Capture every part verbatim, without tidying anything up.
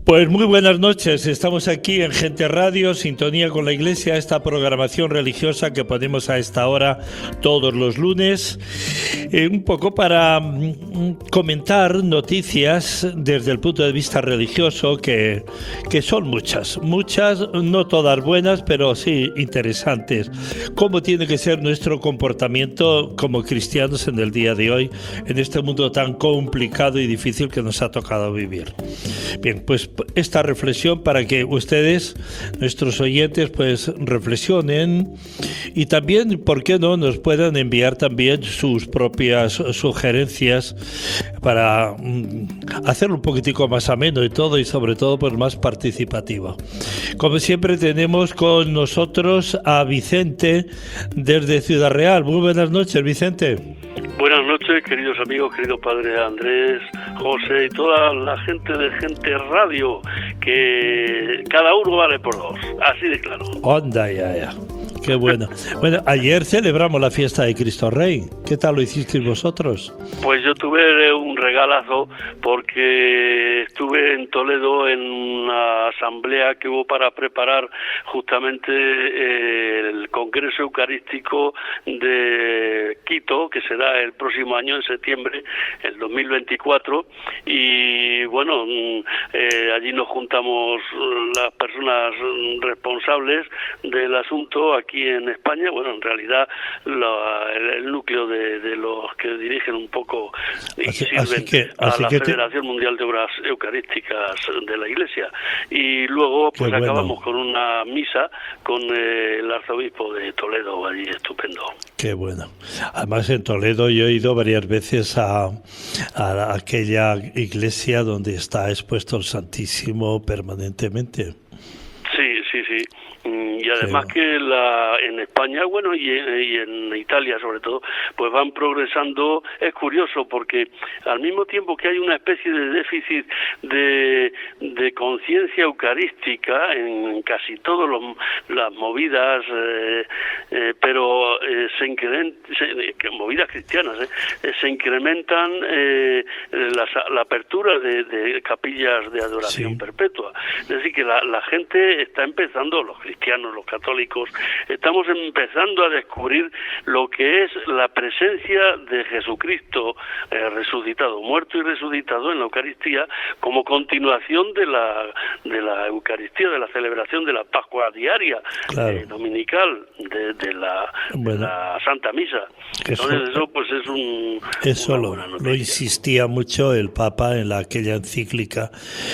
Pues muy buenas noches, estamos aquí en Gente Radio, Sintonía con la Iglesia, esta programación religiosa que ponemos a esta hora todos los lunes, eh, un poco para mm, comentar noticias desde el punto de vista religioso, que, que son muchas, muchas, no todas buenas, pero sí interesantes. Cómo tiene que ser nuestro comportamiento como cristianos en el día de hoy, en este mundo tan complicado y difícil que nos ha tocado vivir. Bien, pues esta reflexión para que ustedes, nuestros oyentes, pues reflexionen y también, ¿por qué no?, nos puedan enviar también sus propias sugerencias para mm, hacerlo un poquitico más ameno y todo, y sobre todo pues más participativo. Como siempre tenemos con nosotros a Vicente desde Ciudad Real. Muy buenas noches, Vicente. Buenas noches, queridos amigos, querido padre Andrés, José y toda la gente de Gente Radio, que cada uno vale por dos, así de claro. Onda, ya, ya. Qué bueno. Bueno, ayer celebramos la fiesta de Cristo Rey. ¿Qué tal lo hicisteis vosotros? Pues yo tuve un regalazo porque estuve en Toledo en una asamblea que hubo para preparar justamente el Congreso Eucarístico de Quito, que será el próximo año, en septiembre, el dos mil veinticuatro, y bueno, eh, allí nos juntamos las personas responsables del asunto aquí en España, bueno, en realidad la, el, el núcleo de, de los que dirigen un poco y así, sirven así que, así a la que Federación te... Mundial de Obras Eucarísticas de la Iglesia. Y luego pues bueno. acabamos con una misa con eh, el arzobispo de Toledo, allí estupendo. Qué bueno. Además en Toledo yo he ido varias veces a, a aquella iglesia donde está expuesto el Santísimo permanentemente. Sí, sí, sí. Y además sí. que la, en España, bueno, y en, y en Italia sobre todo, pues van progresando. Es curioso porque al mismo tiempo que hay una especie de déficit de, de conciencia eucarística en casi todas las movidas, eh, eh, pero eh, se incrementan, movidas cristianas, eh, se incrementan eh, la, la apertura de, de capillas de adoración sí. perpetua. Es decir, que la, la gente está empezando, los cristianos, los católicos, estamos empezando a descubrir lo que es la presencia de Jesucristo eh, resucitado, muerto y resucitado en la Eucaristía, como continuación de la de la Eucaristía, de la celebración de la Pascua diaria, claro. eh, dominical, de, de, la, bueno, de la Santa Misa. Eso, Entonces eso pues es un eso lo, lo insistía mucho el Papa en la, aquella encíclica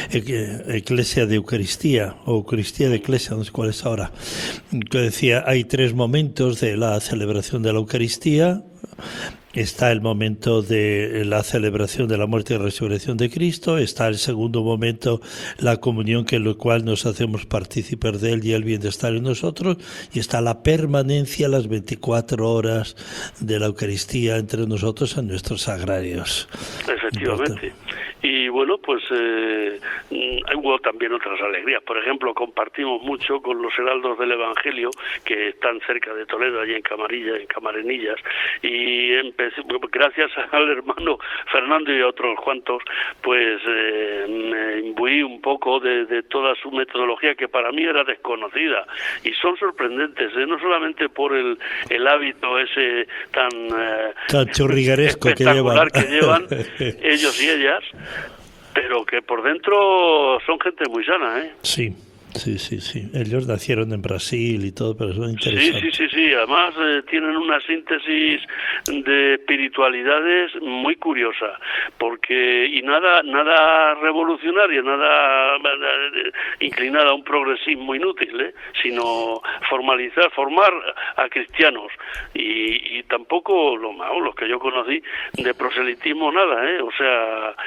Eclesia de Eucaristía, o Eucaristía de Eclesia, no sé cuál es ahora, que decía, hay tres momentos de la celebración de la Eucaristía. Está el momento de la celebración de la muerte y resurrección de Cristo, está el segundo momento, la comunión, que en lo cual nos hacemos partícipes de Él y el bienestar en nosotros, y está la permanencia, las veinticuatro horas de la Eucaristía entre nosotros en nuestros sagrarios. Efectivamente. Y bueno, pues eh, hubo también otras alegrías. Por ejemplo, compartimos mucho con los heraldos del Evangelio, que están cerca de Toledo, allí en Camarilla, en Camarenillas, y empecé, gracias al hermano Fernando y a otros cuantos, pues eh, me imbuí un poco de, de toda su metodología, que para mí era desconocida, y son sorprendentes, ¿eh? No solamente por el, el hábito ese tan, eh, tan churrigueresco espectacular que llevan, que llevan ellos y ellas, pero que por dentro son gente muy sana, ¿eh? Sí. Sí, sí, sí. Ellos nacieron en Brasil y todo, pero son interesantes. Sí, sí, sí, sí. Además eh, tienen una síntesis de espiritualidades muy curiosa, porque y nada, nada revolucionaria, nada eh, inclinada a un progresismo inútil, ¿eh? Sino formalizar, formar a cristianos, y, y tampoco los los que yo conocí de proselitismo nada, ¿eh? O sea,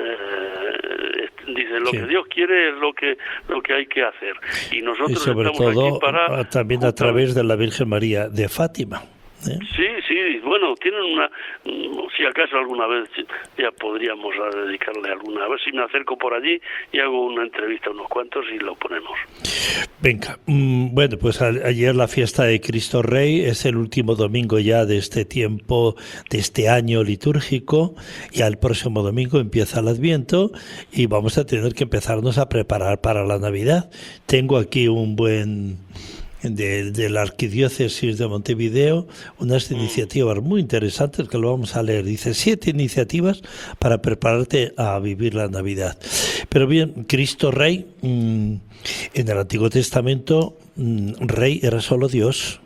eh, dicen lo sí. que Dios quiere es lo que lo que hay que hacer. Y nosotros y sobre estamos todo aquí para también a través de la Virgen María de Fátima, ¿eh? Sí, sí, bueno, tienen una, si acaso alguna vez ya podríamos dedicarle alguna, a ver si me acerco por allí y hago una entrevista a unos cuantos y lo ponemos. Venga, bueno, pues ayer la fiesta de Cristo Rey es el último domingo ya de este tiempo, de este año litúrgico, y al próximo domingo empieza el Adviento y vamos a tener que empezarnos a preparar para la Navidad. Tengo aquí un buen... De, de la Arquidiócesis de Montevideo, unas iniciativas muy interesantes que lo vamos a leer. Dice, siete iniciativas para prepararte a vivir la Navidad. Pero bien, Cristo Rey, mmm, en el Antiguo Testamento, mmm, Rey era solo Dios.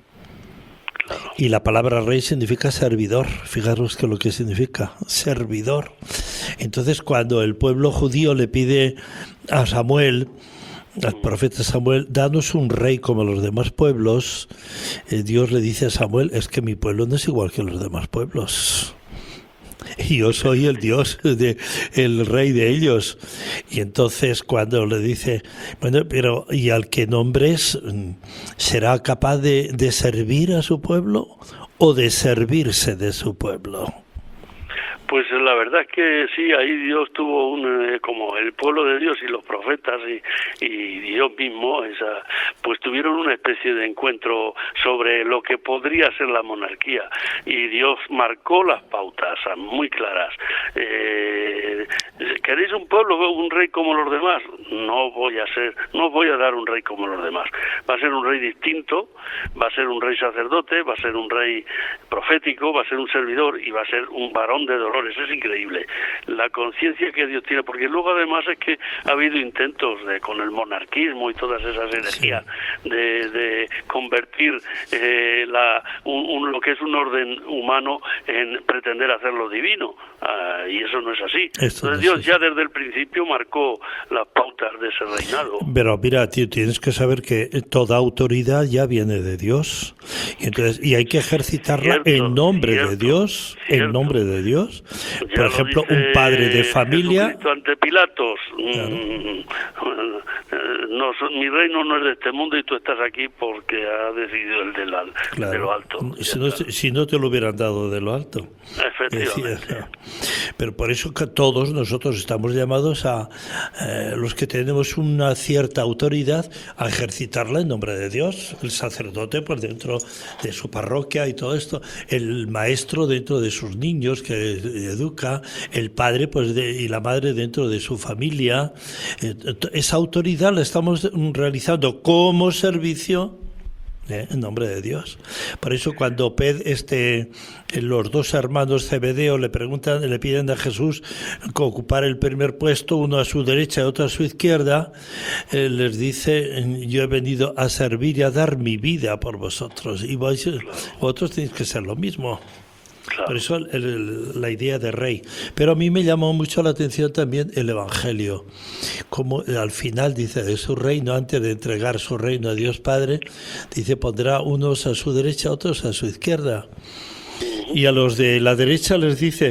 Y la palabra rey significa servidor. Fijaros que lo que significa, servidor. Entonces, cuando el pueblo judío le pide a Samuel, al profeta Samuel, danos un rey como los demás pueblos, eh, Dios le dice a Samuel, es que mi pueblo no es igual que los demás pueblos. Y yo soy el Dios, de, el rey de ellos. Y entonces cuando le dice, bueno, pero ¿y al que nombres será capaz de, de servir a su pueblo o de servirse de su pueblo? Pues la verdad es que sí, ahí Dios tuvo un, eh, como el pueblo de Dios y los profetas y, y Dios mismo, esa, pues tuvieron una especie de encuentro sobre lo que podría ser la monarquía, y Dios marcó las pautas muy claras. Eh, ¿Queréis un pueblo, un rey como los demás? No voy a ser, no voy a dar un rey como los demás. Va a ser un rey distinto, va a ser un rey sacerdote, va a ser un rey profético, va a ser un servidor y va a ser un varón de dolor. Es increíble la conciencia que Dios tiene, porque luego además es que ha habido intentos de con el monarquismo y todas esas energías sí. de, de convertir eh, la, un, un, lo que es un orden humano en pretender hacerlo divino, ah, y eso no es así. Esto Entonces Dios ya desde el principio marcó las pautas de ese reinado. Pero mira, tío, tienes que saber que toda autoridad ya viene de Dios, y entonces y hay que ejercitarla cierto, en nombre cierto, de Dios, cierto. en nombre de Dios. Ya Por ejemplo, un padre de familia... Jesucristo ante Pilatos, claro. no, mi reino no es de este mundo y tú estás aquí porque ha decidido el de, la, claro. de lo alto. Si no, si no te lo hubieran dado de lo alto. Efectivamente. Decía, pero por eso que todos nosotros estamos llamados a, eh, los que tenemos una cierta autoridad, a ejercitarla en nombre de Dios. El sacerdote, pues dentro de su parroquia y todo esto, el maestro dentro de sus niños que educa, el padre pues de, y la madre dentro de su familia. Esa autoridad la estamos realizando como servicio ¿eh? en nombre de Dios. Por eso cuando Ped, este, los dos hermanos Zebedeo le preguntan, le piden a Jesús ocupar el primer puesto, uno a su derecha y otro a su izquierda, eh, les dice, yo he venido a servir y a dar mi vida por vosotros, y vais, vosotros tenéis que ser lo mismo. Claro. Por eso el, el, la idea de rey. Pero a mí me llamó mucho la atención también el Evangelio. Como al final dice de su reino, antes de entregar su reino a Dios Padre, dice pondrá unos a su derecha, otros a su izquierda. Y a los de la derecha les dice,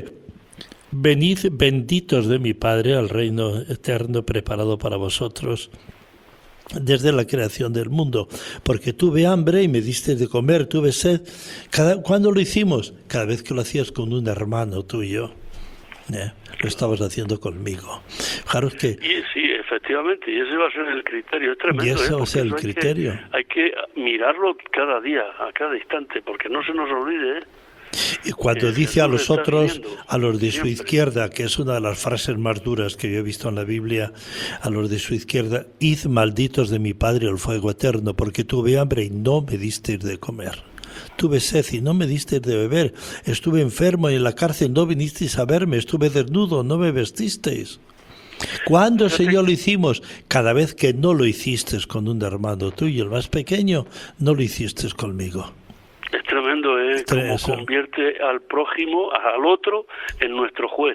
venid benditos de mi Padre al reino eterno preparado para vosotros desde la creación del mundo, porque tuve hambre y me diste de comer, tuve sed. Cada, ¿Cuándo lo hicimos? Cada vez que lo hacías con un hermano tuyo, ¿eh? Lo estabas haciendo conmigo. Fijaros que... Y, sí, efectivamente, y ese va a ser el criterio, es tremendo. Y ese ¿eh? va a ser el hay criterio. Que, hay que mirarlo cada día, a cada instante, porque no se nos olvide, ¿eh? Y cuando dice a los otros, a los de su izquierda, que es una de las frases más duras que yo he visto en la Biblia, a los de su izquierda, id malditos de mi Padre al fuego eterno, porque tuve hambre y no me disteis de comer. Tuve sed y no me disteis de beber. Estuve enfermo y en la cárcel no vinisteis a verme. Estuve desnudo, no me vestisteis. ¿Cuándo, Señor, lo hicimos? Cada vez que no lo hiciste con un hermano tuyo, el más pequeño, no lo hiciste conmigo. Es tremendo, ¿eh? Cómo convierte al prójimo, al otro, en nuestro juez.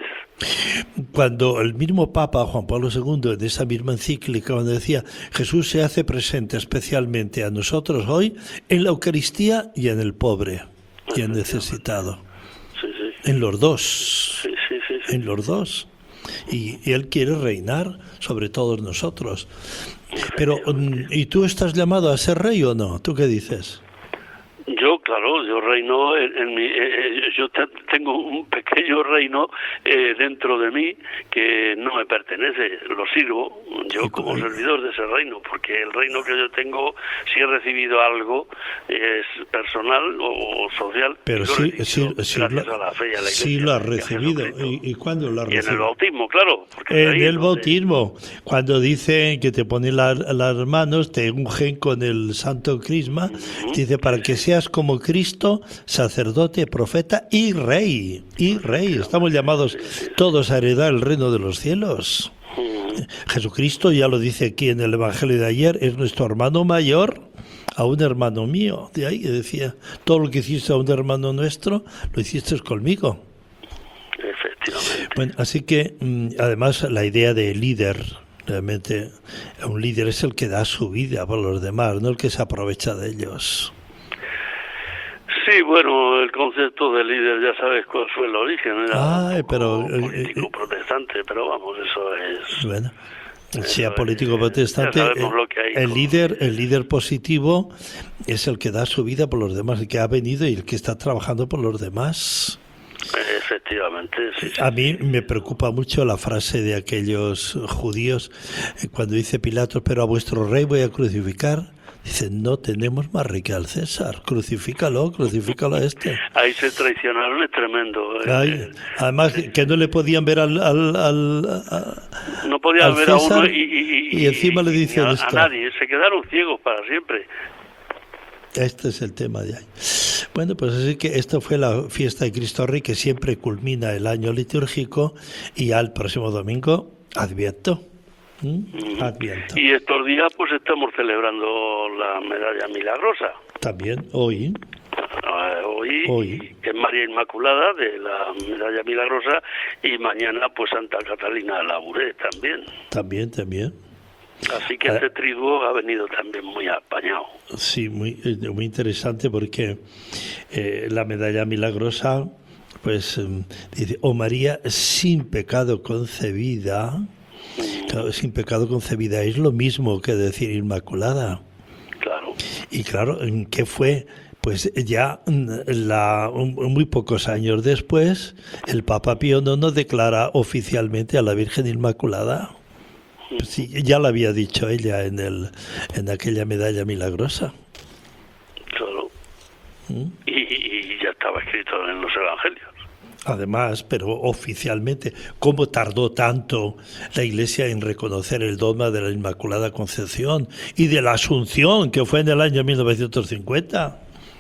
Cuando el mismo Papa Juan Pablo segundo, en esa misma encíclica, cuando decía, Jesús se hace presente especialmente a nosotros hoy en la Eucaristía y en el pobre y en el necesitado. Sí, sí. En los dos. Sí, sí, sí, sí. En los dos. Y, y Él quiere reinar sobre todos nosotros. Pero, ¿y tú estás llamado a ser rey o no? ¿Tú qué dices? Yo, claro, yo reino en, en mi, eh, yo te, tengo un pequeño reino eh, dentro de mí que no me pertenece, lo sirvo yo como servidor de ese reino, porque el reino que yo tengo, si he recibido algo, es personal o, o social. Pero sí, sí, sí, gracias lo, a la fe y a la iglesia, sí lo has recibido. ¿Y, ¿Y cuándo lo has y recibido? En el bautismo, claro. En el donde... bautismo, cuando dicen que te ponen la, las manos, te ungen con el santo crisma, uh-huh. Dice, para que seas como Cristo, sacerdote, profeta y rey. Y rey. Estamos llamados todos a heredar el reino de los cielos. Uh-huh. Jesucristo, ya lo dice aquí en el Evangelio de ayer, es nuestro hermano mayor a un hermano mío. De ahí decía, todo lo que hiciste a un hermano nuestro, lo hiciste conmigo. Efectivamente. Bueno, así que, además, la idea de líder, realmente, un líder es el que da su vida por los demás, no el que se aprovecha de ellos. Sí, bueno, el concepto de líder, ya sabes cuál fue el origen, era Ay, pero, político eh, protestante, pero vamos, eso es... Bueno, sea político protestante, lo que hay, el con... líder, el líder positivo es el que da su vida por los demás, el que ha venido y el que está trabajando por los demás. Efectivamente, sí, sí. A mí me preocupa mucho la frase de aquellos judíos cuando dice Pilatos, pero a vuestro rey voy a crucificar. Dice, no tenemos más rey que al César, crucifícalo, crucifícalo a este. Ahí se traicionaron, es tremendo. Ay, además, que no le podían ver al, al, al a, no podían al ver César, a uno y, y, y encima y, le dicen a, esto. A nadie, se quedaron ciegos para siempre. Este es el tema de ahí. Bueno, pues así que esto fue la fiesta de Cristo Rey, que siempre culmina el año litúrgico, y al próximo domingo, Adviento. ¿Mm? Adviento. Y estos días pues estamos celebrando la medalla milagrosa. También, hoy. Uh, hoy, hoy. Es María Inmaculada de la medalla milagrosa, y mañana pues Santa Catalina Labouré también. También, también. Así que este triduo ha venido también muy apañado. Sí, muy, muy interesante porque eh, la medalla milagrosa, pues eh, dice, oh María sin pecado concebida. Mm. Claro, sin pecado concebida es lo mismo que decir Inmaculada. Claro. Y claro, ¿qué fue? Pues ya la, un, muy pocos años después, el Papa Pío noveno declara oficialmente a la Virgen Inmaculada. Pues sí, ya lo había dicho ella en el en aquella medalla milagrosa. Claro. ¿Mm? Y, y ya estaba escrito en los Evangelios. Además, pero oficialmente, ¿cómo tardó tanto la Iglesia en reconocer el dogma de la Inmaculada Concepción y de la Asunción, que fue en el año mil novecientos cincuenta?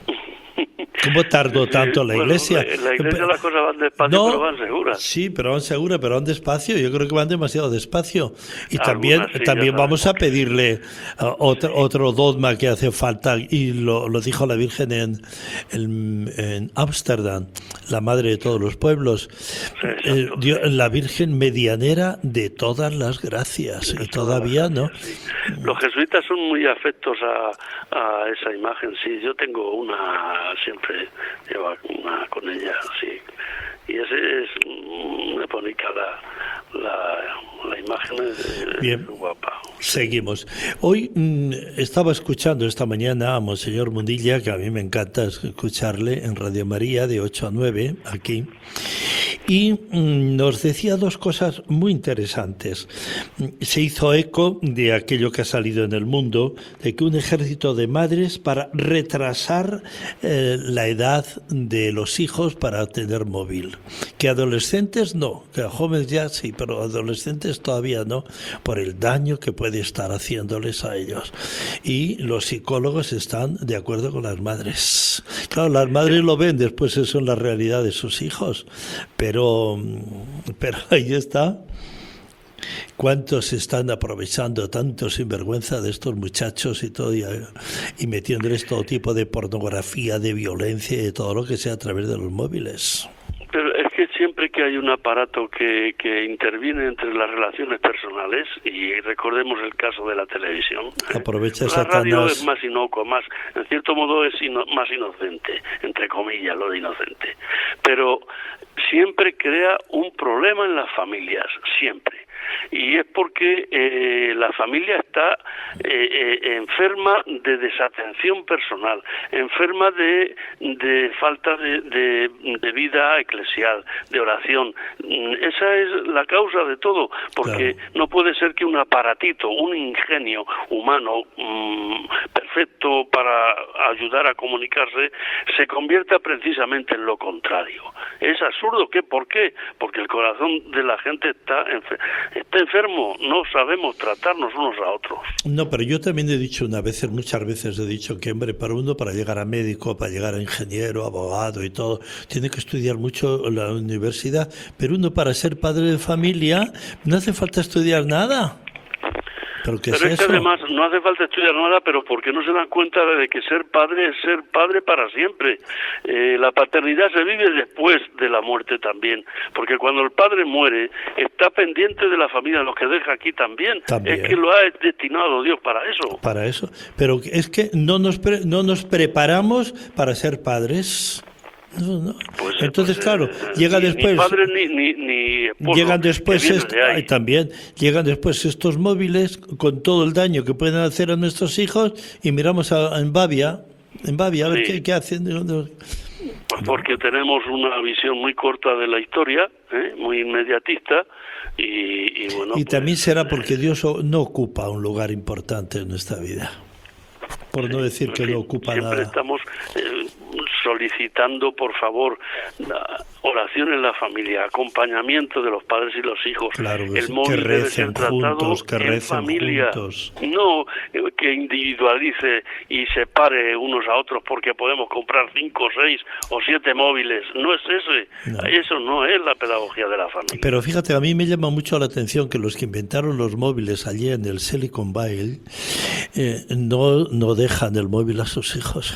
¿Cómo tardó tanto la Iglesia? Bueno, la, la Iglesia las cosas van despacio, no, pero van seguras. Sí, pero van seguras, pero van despacio. Yo creo que van demasiado despacio. Y Algunas también sí, también vamos a pedirle uh, otro, otro dogma que hace falta, y lo, lo dijo la Virgen en en Ámsterdam, la madre de todos los pueblos. Sí, eh, Dios, la Virgen medianera de todas las gracias. De y todavía, ¿no? Sí. Los jesuitas son muy afectos a, a esa imagen, sí. Yo tengo una siempre lleva una con ella, sí, y ese es muy bonita la, la, la imagen es bien guapa. Seguimos. Hoy mmm, estaba escuchando esta mañana a Monseñor Mundilla, que a mí me encanta escucharle en Radio María de ocho a nueve aquí, y mmm, nos decía dos cosas muy interesantes. Se hizo eco de aquello que ha salido en el mundo, de que un ejército de madres para retrasar eh, la edad de los hijos para tener móvil. Que adolescentes no, que jóvenes ya sí, pero adolescentes todavía no, por el daño que puede estar haciéndoles a ellos. Y los psicólogos están de acuerdo con las madres. Claro, las madres lo ven, después eso es la realidad de sus hijos, pero, pero ahí está. ¿Cuántos están aprovechando tanto sinvergüenza de estos muchachos y todo, y, y metiéndoles todo tipo de pornografía, de violencia y de todo lo que sea a través de los móviles? Pero es que siempre que hay un aparato que, que interviene entre las relaciones personales, y recordemos el caso de la televisión, aprovecha la Satanás. radio es más inocua, más, en cierto modo es ino, más inocente, entre comillas lo de inocente, pero siempre crea un problema en las familias, siempre. y es porque eh, la familia está eh, eh, enferma de desatención personal, enferma de, de falta de, de, de vida eclesial, de oración. Esa es la causa de todo, porque claro, no puede ser que un aparatito, un ingenio humano mmm, perfecto para ayudar a comunicarse, se convierta precisamente en lo contrario. Es absurdo. ¿Qué? ¿Por qué? Porque el corazón de la gente está, enfer- está enfermo, no sabemos tratarnos unos a otros. No, pero yo también he dicho una vez, muchas veces he dicho que, hombre, para uno, para llegar a médico, para llegar a ingeniero, abogado y todo, tiene que estudiar mucho en la universidad, pero uno para ser padre de familia no hace falta estudiar nada. ¿Pero qué pero es, es que eso? además no hace falta estudiar nada, pero porque no se dan cuenta de que ser padre es ser padre para siempre. Eh, la paternidad se vive después de la muerte también, porque cuando el padre muere está pendiente de la familia, lo que deja aquí también. también. Es que lo ha destinado Dios para eso. Para eso, pero es que no nos pre- no nos preparamos para ser padres. No, no. Pues, Entonces, pues, claro, eh, llega ni, después. Ni padre ni, ni, ni esposo, llegan después que est- de ahí. ay, también llegan después estos móviles con todo el daño que pueden hacer a nuestros hijos y miramos a, en Bavia, en Bavia a ver sí. qué, qué hacen. Pues porque tenemos una visión muy corta de la historia, ¿eh? Muy inmediatista y, y bueno. Y pues, también será porque Dios no ocupa un lugar importante en nuestra vida. Por no decir sí, que no ocupa siempre nada. Estamos eh, solicitando, por favor, oración en la familia, acompañamiento de los padres y los hijos. Claro, que, el móvil que debe ser tratado juntos, que en familia, juntos. No eh, que individualice y separe unos a otros porque podemos comprar cinco, seis o siete móviles. No es ese. No. Eso no es la pedagogía de la familia. Pero fíjate, a mí me llama mucho la atención que los que inventaron los móviles allí en el Silicon Valley eh, no, no dejan el móvil a sus hijos.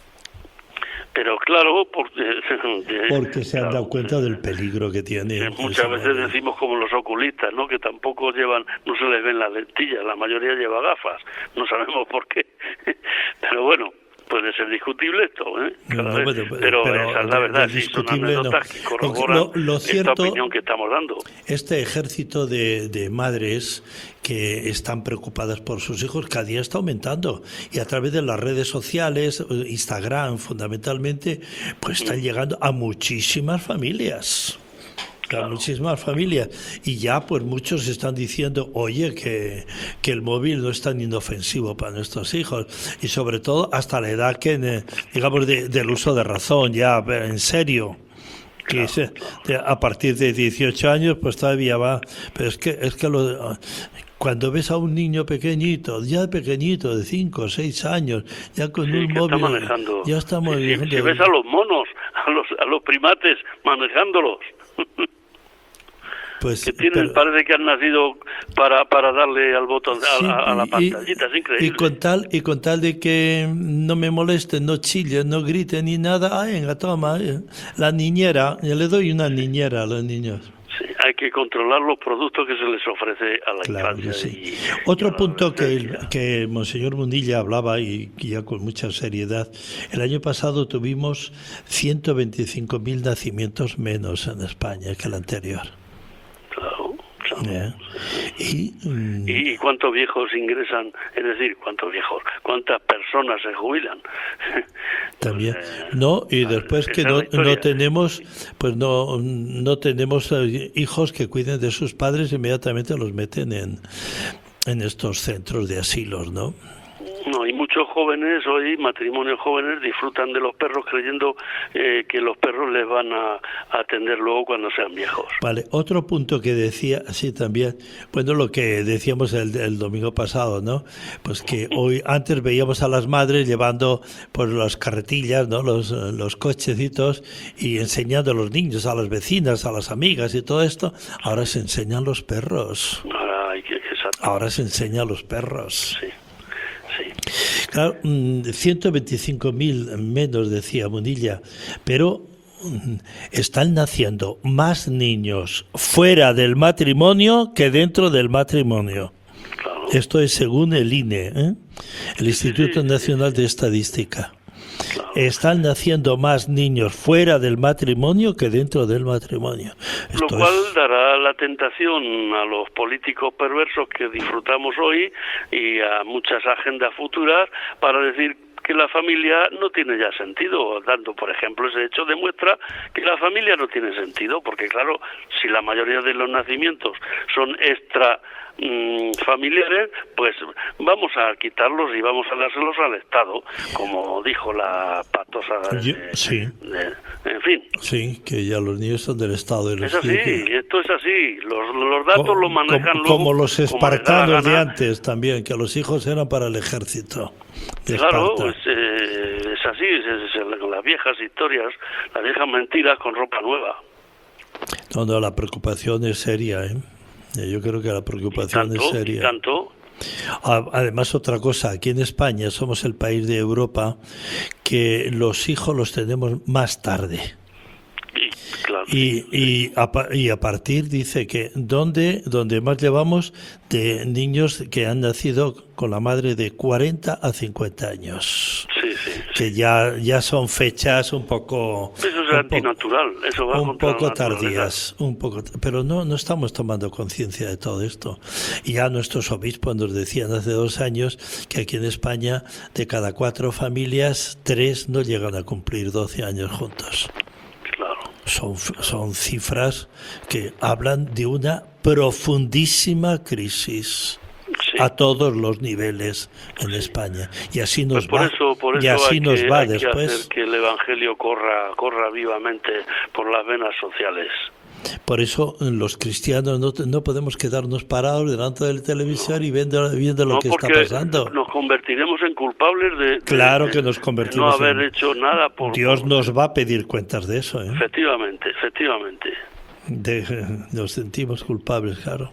Pero claro, porque, porque se han claro, dado cuenta del peligro que tiene. Muchas veces móvil. Decimos como los oculistas, ¿no? Que tampoco llevan, no se les ven las lentillas, la mayoría lleva gafas, no sabemos por qué. Pero bueno, puede ser discutible esto, ¿eh? Cada no, vez. Pero, pero, pero esa es la verdad, sí, son anécdotas no. que corroboran lo, lo cierto, esta opinión que estamos dando. Este ejército de, de madres que están preocupadas por sus hijos cada día está aumentando y a través de las redes sociales, Instagram fundamentalmente, pues están llegando a muchísimas familias. Claro. Muchísimas familias y ya pues muchos están diciendo oye que, que el móvil no es tan inofensivo para nuestros hijos y sobre todo hasta la edad que digamos de, del uso de razón ya en serio que claro, se, de, a partir de dieciocho años pues todavía va, pero es que es que lo cuando ves a un niño pequeñito, ya pequeñito, de cinco o seis años, ya con sí, un móvil, está manejando. ya está manejando. Si, si ves a los monos, a los, a los primates manejándolos. Pues, que tienen, pero, parece que han nacido para para darle al botón, a, sí, a, a la pantallita, es increíble. Y con tal y con tal de que no me molesten, no chillen, no griten ni nada, ay, venga, toma, la niñera, yo le doy una niñera a los niños. Sí, hay que controlar los productos que se les ofrece a la claro infancia. Sí. Y, Otro y punto que, el, que Monseñor Mundilla hablaba, y ya con mucha seriedad, el año pasado tuvimos ciento veinticinco mil nacimientos menos en España que el anterior. Claro, claro. Yeah. Y, mm, ¿Y, ¿Y cuántos viejos ingresan? Es decir, ¿cuántos viejos? ¿Cuántas personas se jubilan? También. Pues, eh, no, y después que no, es no tenemos, pues no, no tenemos hijos que cuiden de sus padres, inmediatamente los meten en, en estos centros de asilos, ¿no? No, y muchos jóvenes hoy, matrimonios jóvenes, disfrutan de los perros creyendo eh, que los perros les van a, a atender luego cuando sean viejos. Vale, otro punto que decía, sí también, bueno, lo que decíamos el, el domingo pasado, ¿no? Pues que hoy, antes veíamos a las madres llevando pues las carretillas, ¿no? Los, los cochecitos y enseñando a los niños, a las vecinas, a las amigas y todo esto. Ahora se enseñan los perros. Ahora, hay que, Ahora se enseñan los perros. Sí. Sí. Claro, ciento veinticinco mil menos, decía Mundilla, pero están naciendo más niños fuera del matrimonio que dentro del matrimonio. Claro. Esto es según el I N E, ¿eh? el Instituto sí, sí, Nacional sí. de Estadística. Claro. Están naciendo más niños fuera del matrimonio que dentro del matrimonio. Esto Lo cual es... dará la tentación a los políticos perversos que disfrutamos hoy y a muchas agendas futuras para decir que la familia no tiene ya sentido, dando, por ejemplo, ese hecho demuestra que la familia no tiene sentido, porque claro, si la mayoría de los nacimientos son extra mmm, familiares, pues vamos a quitarlos y vamos a dárselos al Estado, como dijo la patosa de, Yo, sí. de, en fin. Sí, que ya los niños son del Estado. De los es así, que... esto es así, los, los datos como, los manejan como, luego, como los espartanos como de antes también, que los hijos eran para el ejército. Claro, es, eh, es así, es, es, es, las viejas historias, las viejas mentiras con ropa nueva. No, no, la preocupación es seria, ¿eh? Yo creo que la preocupación tanto, es seria. Y tanto. Además, otra cosa, aquí en España somos el país de Europa que los hijos los tenemos más tarde. Y, claro, y, y, a, y a partir, dice que donde, donde más llevamos de niños que han nacido con la madre de cuarenta a cincuenta años. Sí, sí. Que ya, ya son fechas un poco... Eso es antinatural, eso va un poco tardías, un poco, pero no, no estamos tomando conciencia de todo esto. Y ya nuestros obispos nos decían hace dos años que aquí en España de cada cuatro familias, tres no llegan a cumplir doce años juntos. Son, son cifras que hablan de una profundísima crisis sí. a todos los niveles en sí. España. Y así nos pues por va. Eso, por eso y así hay nos que, va hay después. Que hacer que el Evangelio corra, corra vivamente por las venas sociales. Por eso los cristianos no, no podemos quedarnos parados delante del televisor no. y viendo, viendo lo no, que está pasando. Nos convertiremos en culpables de, de, claro de, que nos convertimos de no haber en, hecho nada por Dios por, nos va a pedir cuentas de eso, ¿eh? Efectivamente, efectivamente. De, nos sentimos culpables, claro.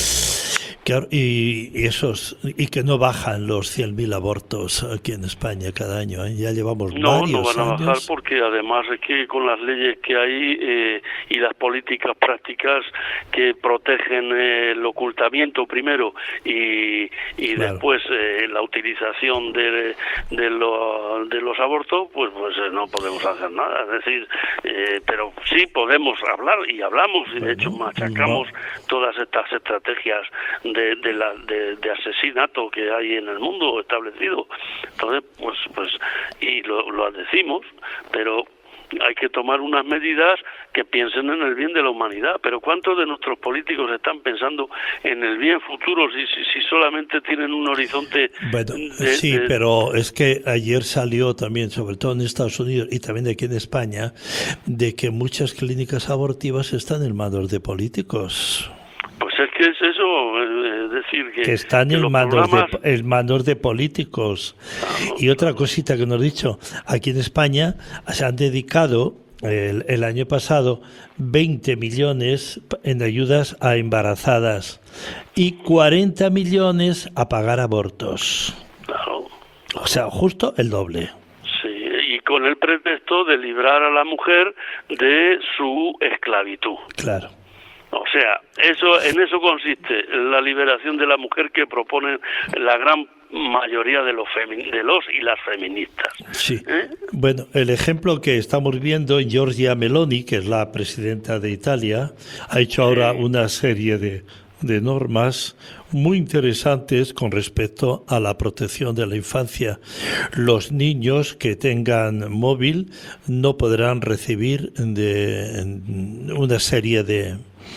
Claro, y, y esos y que no bajan los cien mil abortos aquí en España cada año, ¿eh? Ya llevamos no, varios años. No, no van a bajar porque además es que con las leyes que hay eh, y las políticas prácticas que protegen eh, el ocultamiento primero y, y claro. después eh, la utilización de, de, lo, de los abortos, pues pues eh, no podemos hacer nada. Es decir, eh, pero sí podemos hablar y hablamos y de hecho machacamos no. todas estas estrategias de De, de, la, de, de asesinato que hay en el mundo establecido. Entonces, pues, pues y lo, lo decimos, pero hay que tomar unas medidas que piensen en el bien de la humanidad. Pero ¿cuántos de nuestros políticos están pensando en el bien futuro si, si, si solamente tienen un horizonte? Bueno, de, sí, de... pero es que ayer salió también, sobre todo en Estados Unidos y también aquí en España, de que muchas clínicas abortivas están en manos de políticos. Pues es que es eso, es decir, que, que están que en, manos programas... de, en manos de políticos. Claro, y otra cosita que nos he dicho, aquí en España se han dedicado el, el año pasado veinte millones en ayudas a embarazadas y cuarenta millones a pagar abortos. Claro. O sea, justo el doble. Sí, y con el pretexto de librar a la mujer de su esclavitud. Claro. O sea, eso en eso consiste la liberación de la mujer que proponen la gran mayoría de los femi- de los y las feministas. Sí. ¿Eh? Bueno, el ejemplo que estamos viendo, Giorgia Meloni, que es la presidenta de Italia, ha hecho ahora sí. una serie de, de normas muy interesantes con respecto a la protección de la infancia. Los niños que tengan móvil no podrán recibir de una serie de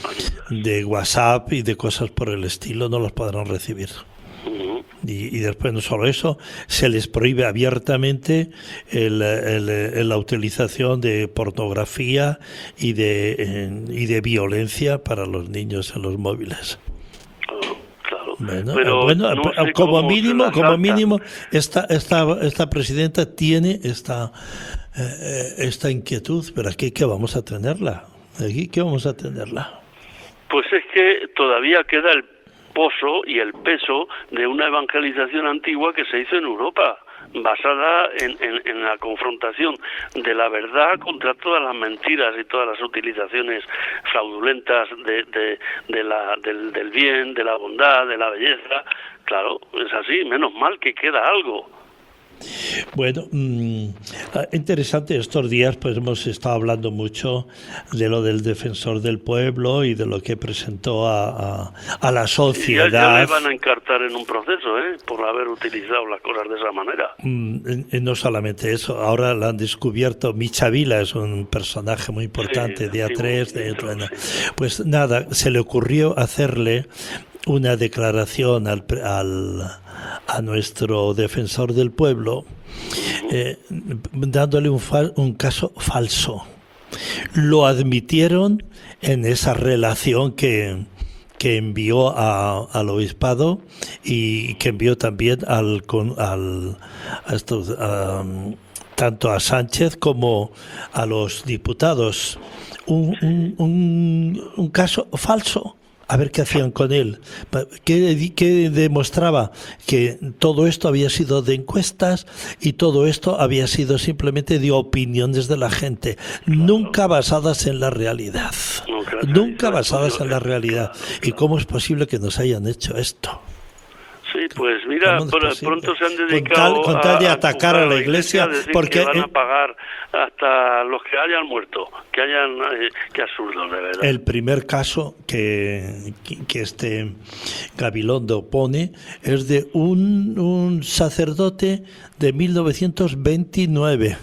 de WhatsApp y de cosas por el estilo, no los podrán recibir. Uh-huh. Y, y después no solo eso, se les prohíbe abiertamente el, el, el, la utilización de pornografía y de, en, y de violencia para los niños en los móviles. Claro. Bueno, Pero bueno no sé como mínimo, como salta. mínimo, esta, esta, esta presidenta tiene esta, eh, esta inquietud, pero aquí ¿qué vamos a tenerla? Aquí ¿qué vamos a tenerla? Pues es que todavía queda el pozo y el peso de una evangelización antigua que se hizo en Europa, basada en, en, en la confrontación de la verdad contra todas las mentiras y todas las utilizaciones fraudulentas de, de, de la, del, del bien, de la bondad, de la belleza. Claro, es así, menos mal que queda algo. Bueno, mmm, interesante. Estos días pues hemos estado hablando mucho de lo del defensor del pueblo y de lo que presentó a, a, a la sociedad. Ya, ya le van a encartar en un proceso, ¿eh? Por haber utilizado las cosas de esa manera. Mm, no solamente eso, ahora lo han descubierto. Micha Vila es un personaje muy importante, sí, día tres. De, sí. Pues nada, se le ocurrió hacerle una declaración al, al, a nuestro defensor del pueblo, eh, dándole un, fal, un caso falso. Lo admitieron en esa relación que, que envió a, al obispado y que envió también al, al, a estos, a, tanto a Sánchez como a los diputados. Un, un, un, un caso falso. A ver qué hacían con él. ¿Qué, qué demostraba? Que todo esto había sido de encuestas y todo esto había sido simplemente de opiniones de la gente, claro, nunca basadas en la realidad. Nunca, nunca basadas en la realidad. ¿Y cómo es posible que nos hayan hecho esto? Sí, pues mira, pronto se han dedicado con tal, con tal de a, atacar a la iglesia, iglesia porque que van a pagar hasta los que hayan muerto, que hayan, eh, qué absurdo, de verdad. El primer caso que, que este Gabilondo pone es de un, un sacerdote de mil novecientos veintinueve.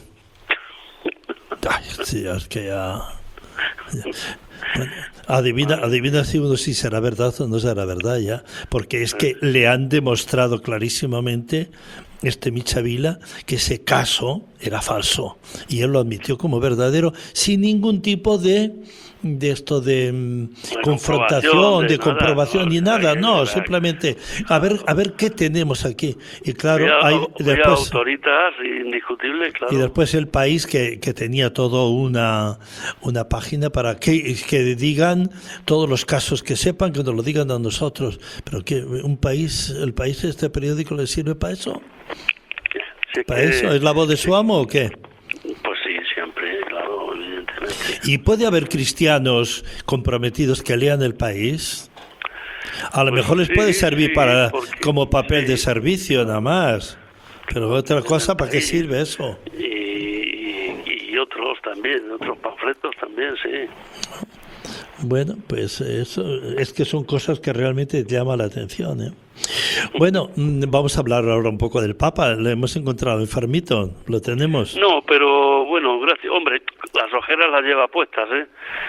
Ay, sí, es que ya... ya. Bueno, adivina, adivina si uno si será verdad o no será verdad ya, porque es que le han demostrado clarísimamente este Micha Vila que ese caso era falso y él lo admitió como verdadero sin ningún tipo de de esto de, de confrontación, de, de comprobación nada, ni nada, no, simplemente a ver a ver qué tenemos aquí y claro, había, hay había después autoritas indiscutible, claro. Y después El País que, que tenía todo una una página para que, que digan todos los casos que sepan, que nos lo digan a nosotros, pero que un país, El País, este periódico le sirve para eso. Sí, ¿Para que, eso? ¿Es la voz de su amo o qué? Pues sí, siempre, claro, evidentemente. ¿Y puede haber cristianos comprometidos que lean El País? A lo pues mejor les sí, puede servir sí, para porque, como papel sí. de servicio nada más. Pero otra cosa, ¿para qué sirve eso? Y, y, y otros también, otros panfletos también, sí. Bueno, pues eso es que son cosas que realmente te llaman la atención, ¿eh? Bueno, vamos a hablar ahora un poco del Papa. Le hemos encontrado enfermito, ¿lo tenemos? No, pero bueno, gracias. Hombre, las ojeras las lleva puestas, ¿eh?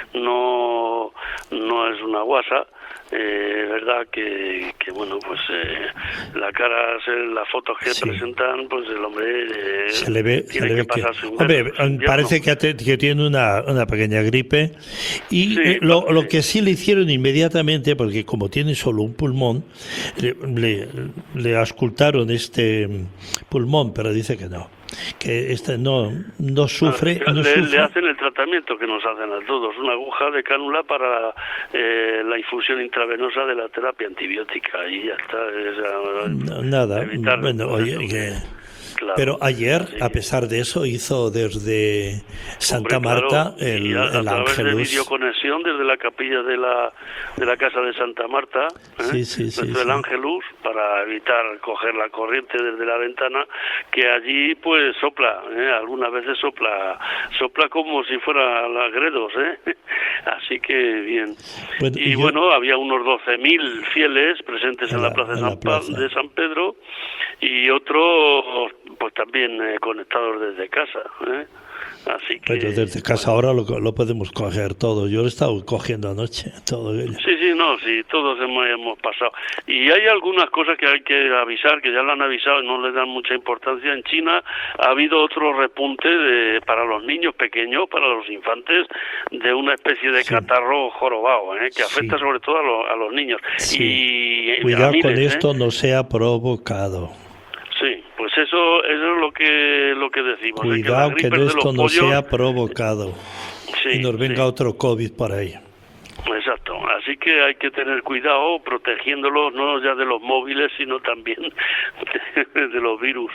No, no es una guasa. Eh, verdad que, que bueno, pues eh, la cara, las fotos que sí. presentan, pues el hombre eh, se le ve, tiene se le que ve pasar que, su hombre, parece que, te, que tiene una, una pequeña gripe y sí, eh, lo, lo que sí le hicieron inmediatamente, porque como tiene solo un pulmón, le, le, le auscultaron este pulmón, pero dice que no, que este no no sufre, ah, no le, sufre. Le hacen el tratamiento que nos hacen a todos, una aguja de cánula para eh, la infusión intravenosa de la terapia antibiótica y ya está. Esa, no, nada, bueno, oye, que... Claro, pero ayer, sí. a pesar de eso, hizo desde Santa Hombre, Marta claro, el, a, el a través Ángelus. de videoconexión desde la capilla de la de la casa de Santa Marta, ¿eh? sí, sí, sí, desde sí. el Ángelus, para evitar coger la corriente desde la ventana, que allí pues sopla, ¿eh? algunas veces sopla sopla como si fuera las Gredos, ¿eh? Así que bien. Bueno, y, y yo... bueno, había unos doce mil fieles presentes en, en la, la plaza, de San, plaza de San Pedro y otros pues también eh, conectados desde casa, ¿eh? Así que... Pero desde casa bueno. ahora lo, lo podemos coger todo. Yo lo he estado cogiendo anoche, todo ello. Sí, sí, no, sí, todos hemos, hemos pasado. Y hay algunas cosas que hay que avisar, que ya lo han avisado y no le dan mucha importancia. En China ha habido otro repunte de, para los niños pequeños, para los infantes, de una especie de sí. catarro jorobado, ¿eh? Que afecta sí. sobre todo a, lo, a los niños. Sí. Y cuidado miles, con esto, ¿eh? No sea provocado. Sí, pues eso, eso es lo que lo que decimos. Cuidado que, que esto no pollos... sea provocado sí, y nos venga sí. otro COVID por ahí. Exacto, así que hay que tener cuidado protegiéndolos no ya de los móviles, sino también de, de los virus.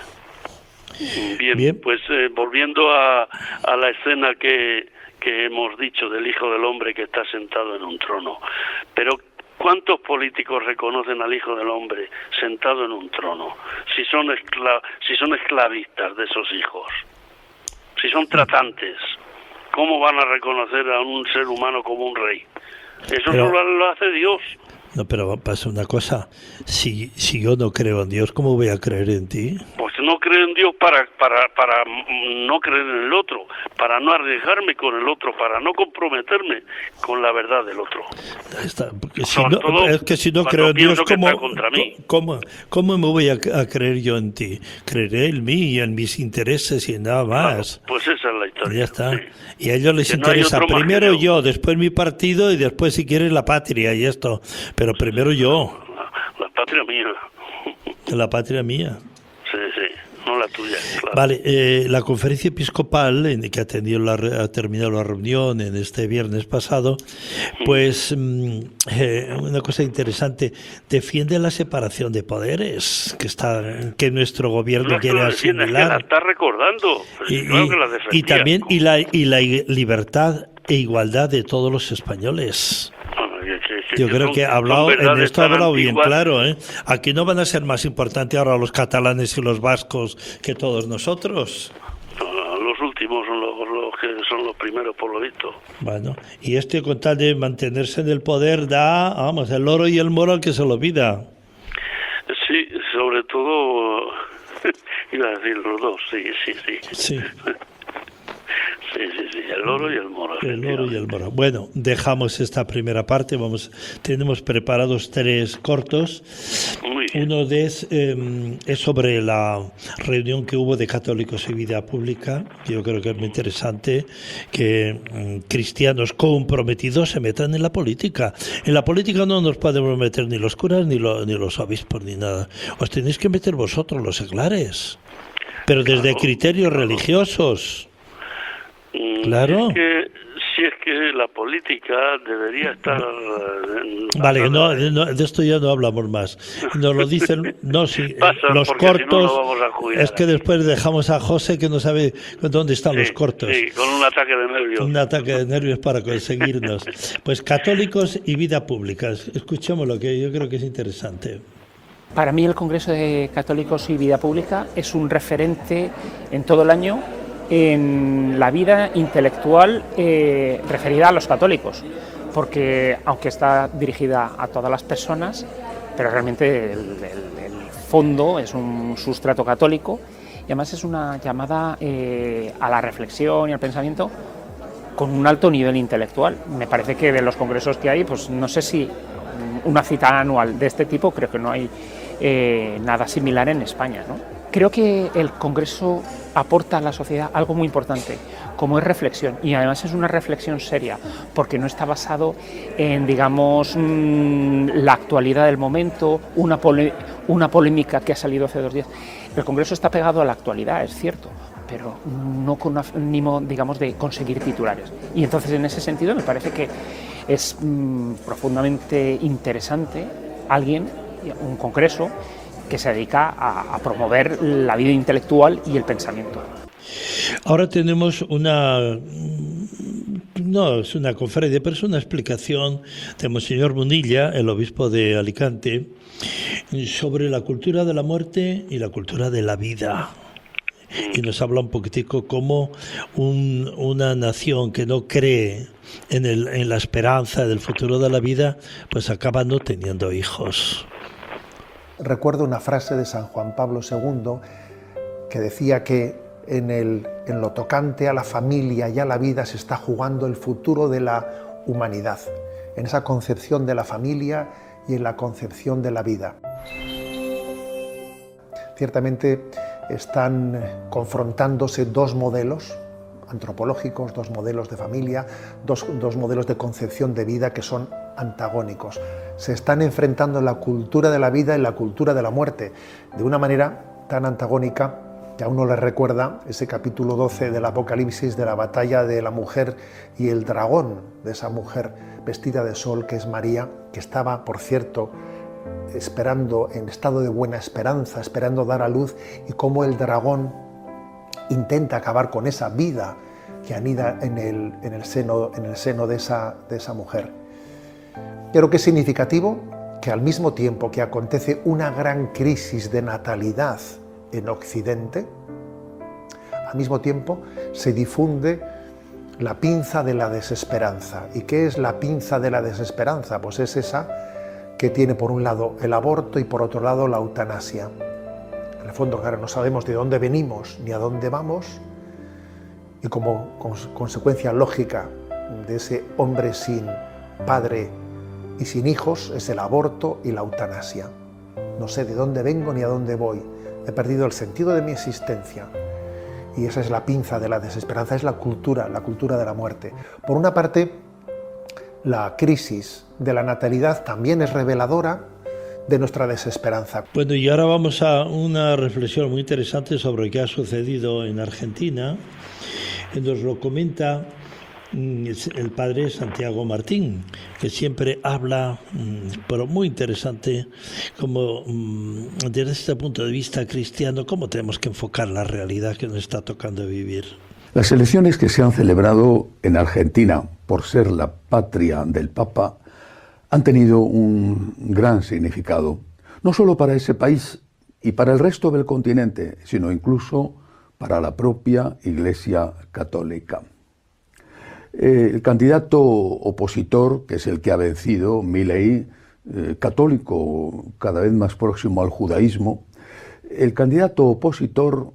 Bien, Bien. pues eh, volviendo a, a la escena que, que hemos dicho del Hijo del Hombre que está sentado en un trono. Pero ¿cuántos políticos reconocen al Hijo del Hombre sentado en un trono? Si son escla- si son esclavistas de esos hijos, si son tratantes, ¿cómo van a reconocer a un ser humano como un rey? Eso Pero, solo lo hace Dios. No, pero pasa una cosa, si, si yo no creo en Dios, ¿cómo voy a creer en ti? Pues no creo en Dios para, para, para no creer en el otro, para no arriesgarme con el otro, para no comprometerme con la verdad del otro. Está, porque si Sobre no, todo es que si no cuando creo en Dios, pienso que ¿cómo, está contra mí. ¿cómo, cómo me voy a, a creer yo en ti? Creeré en mí y en mis intereses y en nada más. Claro, pues esa es la historia. Ya está. Sí. Y a ellos les Que no hay interesa otro más primero que yo. yo, después mi partido y después si quieres la patria y esto. Pero primero yo, La, la patria mía. la patria mía. Sí, sí, no la tuya, claro. Vale, eh, la conferencia episcopal en que ha, tenido la, ha terminado la reunión en este viernes pasado, pues mm, eh, una cosa interesante, defiende la separación de poderes que está que nuestro gobierno No es que quiere lo defienda, es que la asimilar. está recordando. Pues Y, claro y- que la y defendía. también y la, y la i- libertad e igualdad de todos los españoles. Bueno, que- que- que- Yo que creo son- que ha son hablado, en verdades esto ha tan hablado bien antiguas. claro, ¿eh? Aquí no van a ser más importantes ahora los catalanes y los vascos que todos nosotros. No, los últimos son los, los que son los primeros, por lo visto. Bueno, y este con tal de mantenerse en el poder da, vamos, el oro y el moro al que se lo pida. Sí, sobre todo, iba a decir los dos, sí, sí, sí. Sí, Sí, sí, sí, el oro y el moro. el oro y el moro. Bueno, dejamos esta primera parte, vamos, tenemos preparados tres cortos. Muy bien. Uno de es, eh, es sobre la reunión que hubo de Católicos y Vida Pública. Yo creo que es muy interesante que mm, cristianos comprometidos se metan en la política. En la política no nos podemos meter ni los curas, ni, lo- ni los obispos, ni nada. Os tenéis que meter vosotros, los seglares. Pero desde Claro, criterios claro. religiosos. Mm, Claro. Si es que, si es que la política debería estar... eh, Vale, no, basada- no, de esto ya no hablamos más. Nos lo dicen, no, sí, eh, Pasa, los porque si no, cortos. no vamos a jubilar Es que aquí. después dejamos a José que no sabe dónde están los Sí, cortos. Sí, con un ataque de nervios. Un ataque de nervios para conseguirnos. Pues católicos y vida pública. Escuchemos lo que yo creo que es interesante. Para mí el Congreso de Católicos y Vida Pública es un referente en todo el año en la vida intelectual eh, referida a los católicos, porque aunque está dirigida a todas las personas, pero realmente el, el- el fondo es un sustrato católico y además es una llamada eh, a la reflexión y al pensamiento con un alto nivel intelectual. Me parece que de los congresos que hay, pues no sé si una cita anual de este tipo, creo que no hay eh, nada similar en España, ¿no? Creo que el Congreso aporta a la sociedad algo muy importante, como es reflexión, y además es una reflexión seria, porque no está basado en, digamos, mmm, la actualidad del momento, una, pole- una polémica que ha salido hace dos días. El Congreso está pegado a la actualidad, es cierto, pero no con un ánimo, digamos, de conseguir titulares. Y entonces, en ese sentido, me parece que es mmm, profundamente interesante alguien, un congreso, que se dedica a, a promover la vida intelectual y el pensamiento. Ahora tenemos una, no es una conferencia, pero es una explicación de Monseñor Munilla, el obispo de Alicante, sobre la cultura de la muerte y la cultura de la vida. Y nos habla un poquitico cómo un, una nación que no cree en, el, en la esperanza del futuro de la vida, pues acaba no teniendo hijos. Recuerdo una frase de San Juan Pablo segundo que decía que en, el, en lo tocante a la familia y a la vida se está jugando el futuro de la humanidad, en esa concepción de la familia y en la concepción de la vida. Ciertamente están confrontándose dos modelos antropológicos, dos modelos de familia, dos, dos modelos de concepción de vida que son antagónicos. Se están enfrentando la cultura de la vida y la cultura de la muerte de una manera tan antagónica que a uno le recuerda ese capítulo doce del Apocalipsis de la batalla de la mujer y el dragón, de esa mujer vestida de sol que es María, que estaba, por cierto, esperando, en estado de buena esperanza, esperando dar a luz, y cómo el dragón intenta acabar con esa vida que anida en el, en el seno, en el seno de, esa, de esa mujer. Creo que es significativo que al mismo tiempo que acontece una gran crisis de natalidad en Occidente, al mismo tiempo se difunde la pinza de la desesperanza. ¿Y qué es la pinza de la desesperanza? Pues es esa que tiene por un lado el aborto y por otro lado la eutanasia. En el fondo, claro, no sabemos de dónde venimos ni a dónde vamos, y como consecuencia lógica de ese hombre sin padre y sin hijos es el aborto y la eutanasia. No sé de dónde vengo ni a dónde voy. He perdido el sentido de mi existencia. Y esa es la pinza de la desesperanza, es la cultura, la cultura de la muerte. Por una parte, la crisis de la natalidad también es reveladora de nuestra desesperanza. Bueno, y ahora vamos a una reflexión muy interesante sobre lo que ha sucedido en Argentina. Nos lo comenta el padre Santiago Martín, que siempre habla, pero muy interesante, como desde este punto de vista cristiano, cómo tenemos que enfocar la realidad que nos está tocando vivir. Las elecciones que se han celebrado en Argentina, por ser la patria del Papa, han tenido un gran significado, no solo para ese país y para el resto del continente, sino incluso para la propia Iglesia Católica. El candidato opositor, que es el que ha vencido, Milei, eh, católico cada vez más próximo al judaísmo, el candidato opositor,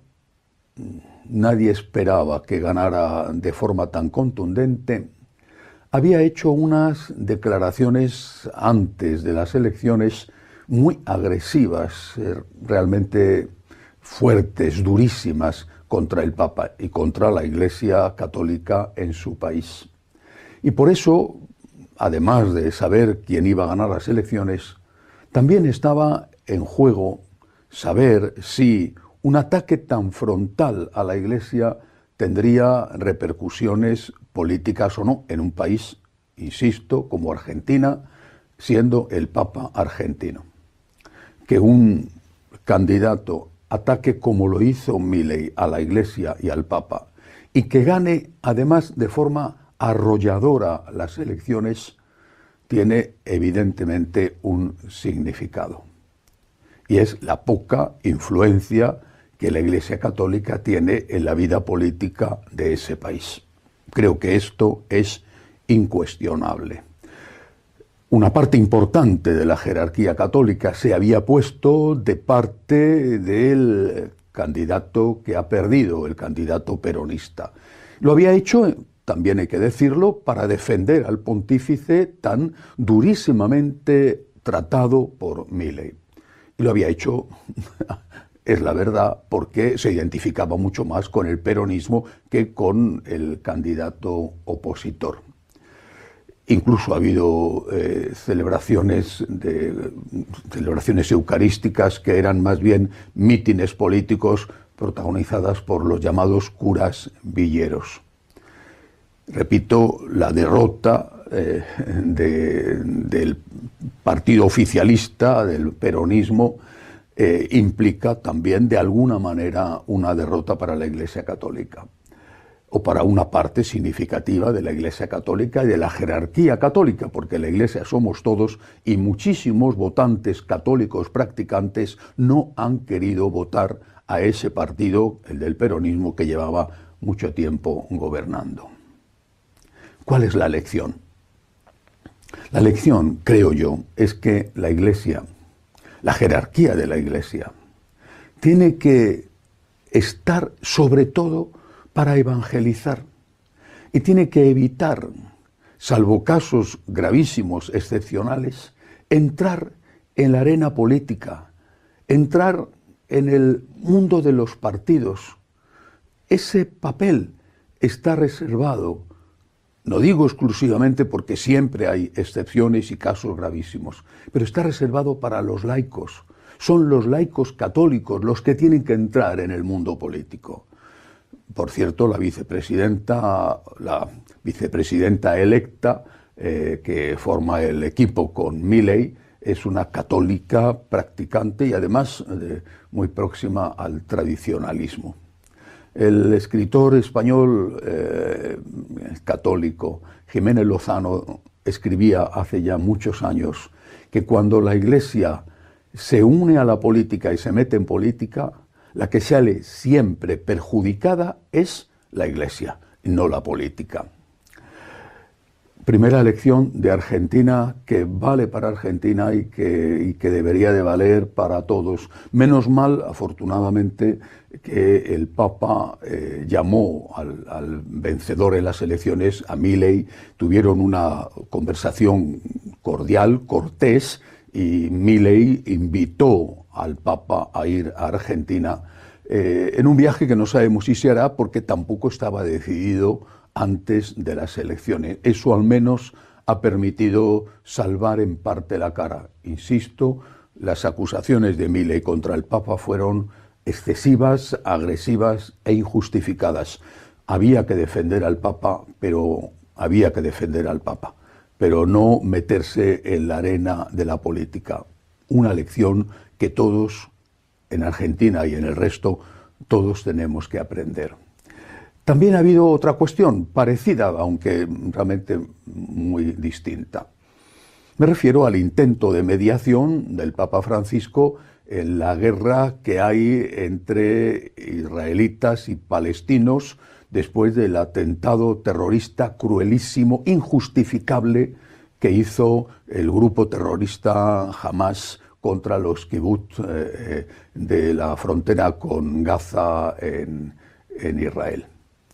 nadie esperaba que ganara de forma tan contundente, había hecho unas declaraciones antes de las elecciones muy agresivas, eh, realmente fuertes, durísimas, contra el Papa y contra la Iglesia Católica en su país. Y por eso, además de saber quién iba a ganar las elecciones, también estaba en juego saber si un ataque tan frontal a la Iglesia tendría repercusiones políticas o no en un país, insisto, como Argentina, siendo el Papa argentino. Que un candidato ataque como lo hizo Milei a la Iglesia y al Papa, y que gane además de forma arrolladora las elecciones, tiene evidentemente un significado. Y es la poca influencia que la Iglesia Católica tiene en la vida política de ese país. Creo que esto es incuestionable. Una parte importante de la jerarquía católica se había puesto de parte del candidato que ha perdido, el candidato peronista. Lo había hecho, también hay que decirlo, para defender al pontífice tan durísimamente tratado por Milei. Y lo había hecho, es la verdad, porque se identificaba mucho más con el peronismo que con el candidato opositor. Incluso ha habido eh, celebraciones, de, celebraciones eucarísticas que eran más bien mítines políticos protagonizadas por los llamados curas villeros. Repito, la derrota eh, de, del partido oficialista, del peronismo, eh, implica también de alguna manera una derrota para la Iglesia Católica, o para una parte significativa de la Iglesia Católica y de la jerarquía católica, porque la Iglesia somos todos y muchísimos votantes católicos practicantes no han querido votar a ese partido, el del peronismo, que llevaba mucho tiempo gobernando. ¿Cuál es la lección? La lección, creo yo, es que la Iglesia, la jerarquía de la Iglesia, tiene que estar sobre todo para evangelizar, y tiene que evitar, salvo casos gravísimos, excepcionales, entrar en la arena política, entrar en el mundo de los partidos. Ese papel está reservado, no digo exclusivamente porque siempre hay excepciones y casos gravísimos, pero está reservado para los laicos. Son los laicos católicos los que tienen que entrar en el mundo político. Por cierto, la vicepresidenta, la vicepresidenta electa eh, que forma el equipo con Milei es una católica practicante y además eh, muy próxima al tradicionalismo. El escritor español eh, católico Jiménez Lozano escribía hace ya muchos años que cuando la Iglesia se une a la política y se mete en política, la que sale siempre perjudicada es la Iglesia, no la política. Primera lección de Argentina que vale para Argentina y que, y que debería de valer para todos. Menos mal, afortunadamente, que el Papa eh, llamó al, al vencedor en las elecciones, a Milei, tuvieron una conversación cordial, cortés, y Milei invitó al Papa a ir a Argentina eh, en un viaje que no sabemos si se hará porque tampoco estaba decidido antes de las elecciones. Eso al menos ha permitido salvar en parte la cara. Insisto, las acusaciones de Milei contra el Papa fueron excesivas, agresivas e injustificadas. Había que defender al Papa, pero había que defender al Papa, pero no meterse en la arena de la política. Una lección que todos, en Argentina y en el resto, todos tenemos que aprender. También ha habido otra cuestión parecida, aunque realmente muy distinta. Me refiero al intento de mediación del Papa Francisco en la guerra que hay entre israelitas y palestinos después del atentado terrorista cruelísimo, injustificable, que hizo el grupo terrorista Hamas contra los kibbutz eh, de la frontera con Gaza en, en Israel.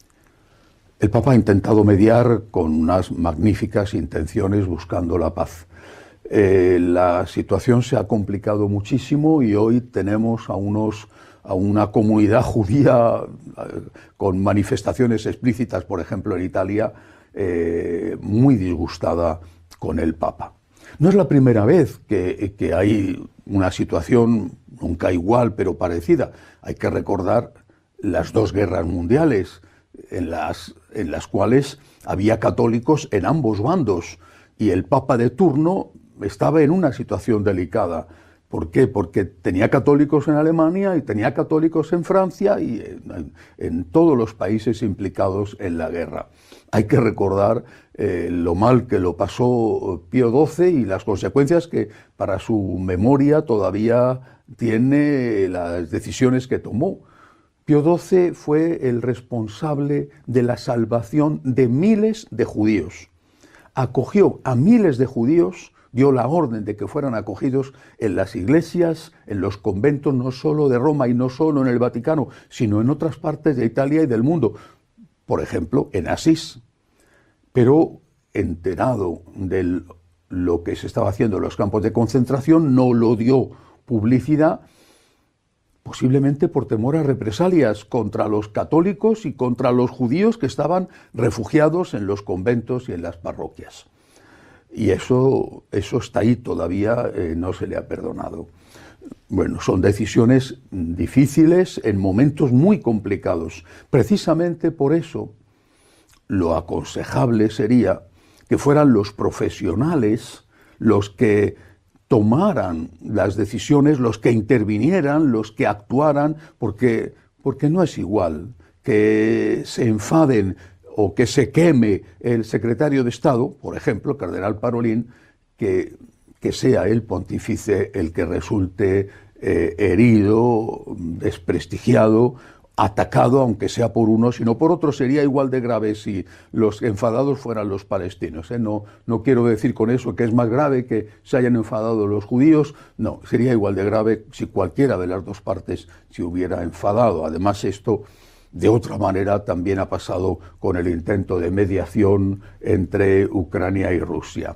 El Papa ha intentado mediar con unas magníficas intenciones buscando la paz. Eh, la situación se ha complicado muchísimo y hoy tenemos a, unos, a una comunidad judía eh, con manifestaciones explícitas, por ejemplo en Italia, eh, muy disgustada con el Papa. No es la primera vez que, que hay una situación, nunca igual, pero parecida. Hay que recordar las dos guerras mundiales, en las, en las cuales había católicos en ambos bandos y el Papa de turno estaba en una situación delicada. ¿Por qué? Porque tenía católicos en Alemania y tenía católicos en Francia y en, en todos los países implicados en la guerra. Hay que recordar eh, lo mal que lo pasó Pío doce y las consecuencias que para su memoria todavía tiene las decisiones que tomó. Pío doce fue el responsable de la salvación de miles de judíos. Acogió a miles de judíos, dio la orden de que fueran acogidos en las iglesias, en los conventos, no solo de Roma y no solo en el Vaticano, sino en otras partes de Italia y del mundo. Por ejemplo, en Asís. Pero enterado de lo que se estaba haciendo en los campos de concentración, no lo dio publicidad, posiblemente por temor a represalias contra los católicos y contra los judíos que estaban refugiados en los conventos y en las parroquias. Y eso, eso está ahí todavía, eh, no se le ha perdonado. Bueno, son decisiones difíciles en momentos muy complicados. Precisamente por eso, lo aconsejable sería que fueran los profesionales los que tomaran las decisiones, los que intervinieran, los que actuaran, porque, porque no es igual que se enfaden o que se queme el secretario de Estado, por ejemplo, Cardenal Parolin, que, que sea el pontífice el que resulte eh, herido, desprestigiado, atacado, aunque sea por uno, sino por otro. Sería igual de grave si los enfadados fueran los palestinos. ¿eh? No, no quiero decir con eso que es más grave que se hayan enfadado los judíos, no, sería igual de grave si cualquiera de las dos partes se hubiera enfadado. Además, esto de otra manera también ha pasado con el intento de mediación entre Ucrania y Rusia.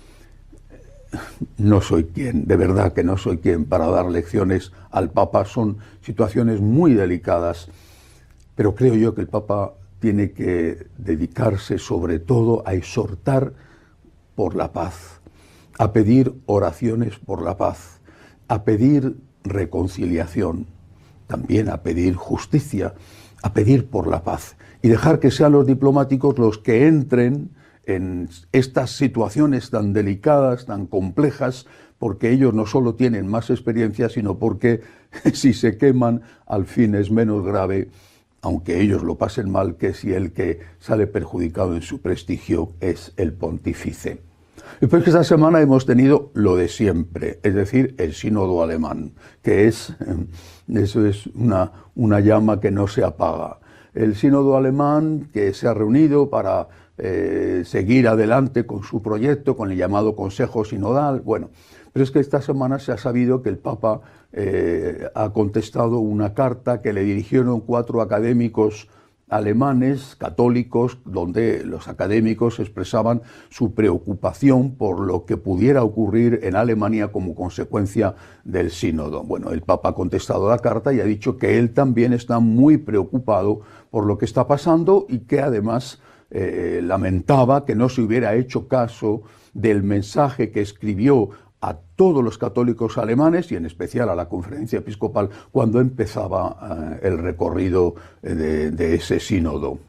No soy quien, de verdad que no soy quien para dar lecciones al Papa, son situaciones muy delicadas, pero creo yo que el Papa tiene que dedicarse sobre todo a exhortar por la paz, a pedir oraciones por la paz, a pedir reconciliación, también a pedir justicia, a pedir por la paz y dejar que sean los diplomáticos los que entren en estas situaciones tan delicadas, tan complejas, porque ellos no solo tienen más experiencia, sino porque si se queman, al fin es menos grave, aunque ellos lo pasen mal, que si el que sale perjudicado en su prestigio es el pontífice. Después que esta semana hemos tenido lo de siempre, es decir, el sínodo alemán, que es, eso es una, una llama que no se apaga. El sínodo alemán que se ha reunido para eh, seguir adelante con su proyecto, con el llamado Consejo Sinodal. Bueno, pero es que esta semana se ha sabido que el Papa eh, ha contestado una carta que le dirigieron cuatro académicos alemanes católicos, donde los académicos expresaban su preocupación por lo que pudiera ocurrir en Alemania como consecuencia del sínodo. Bueno, el Papa ha contestado la carta y ha dicho que él también está muy preocupado por lo que está pasando y que además eh, lamentaba que no se hubiera hecho caso del mensaje que escribió a todos los católicos alemanes y en especial a la Conferencia Episcopal cuando empezaba eh, el recorrido de, de ese sínodo.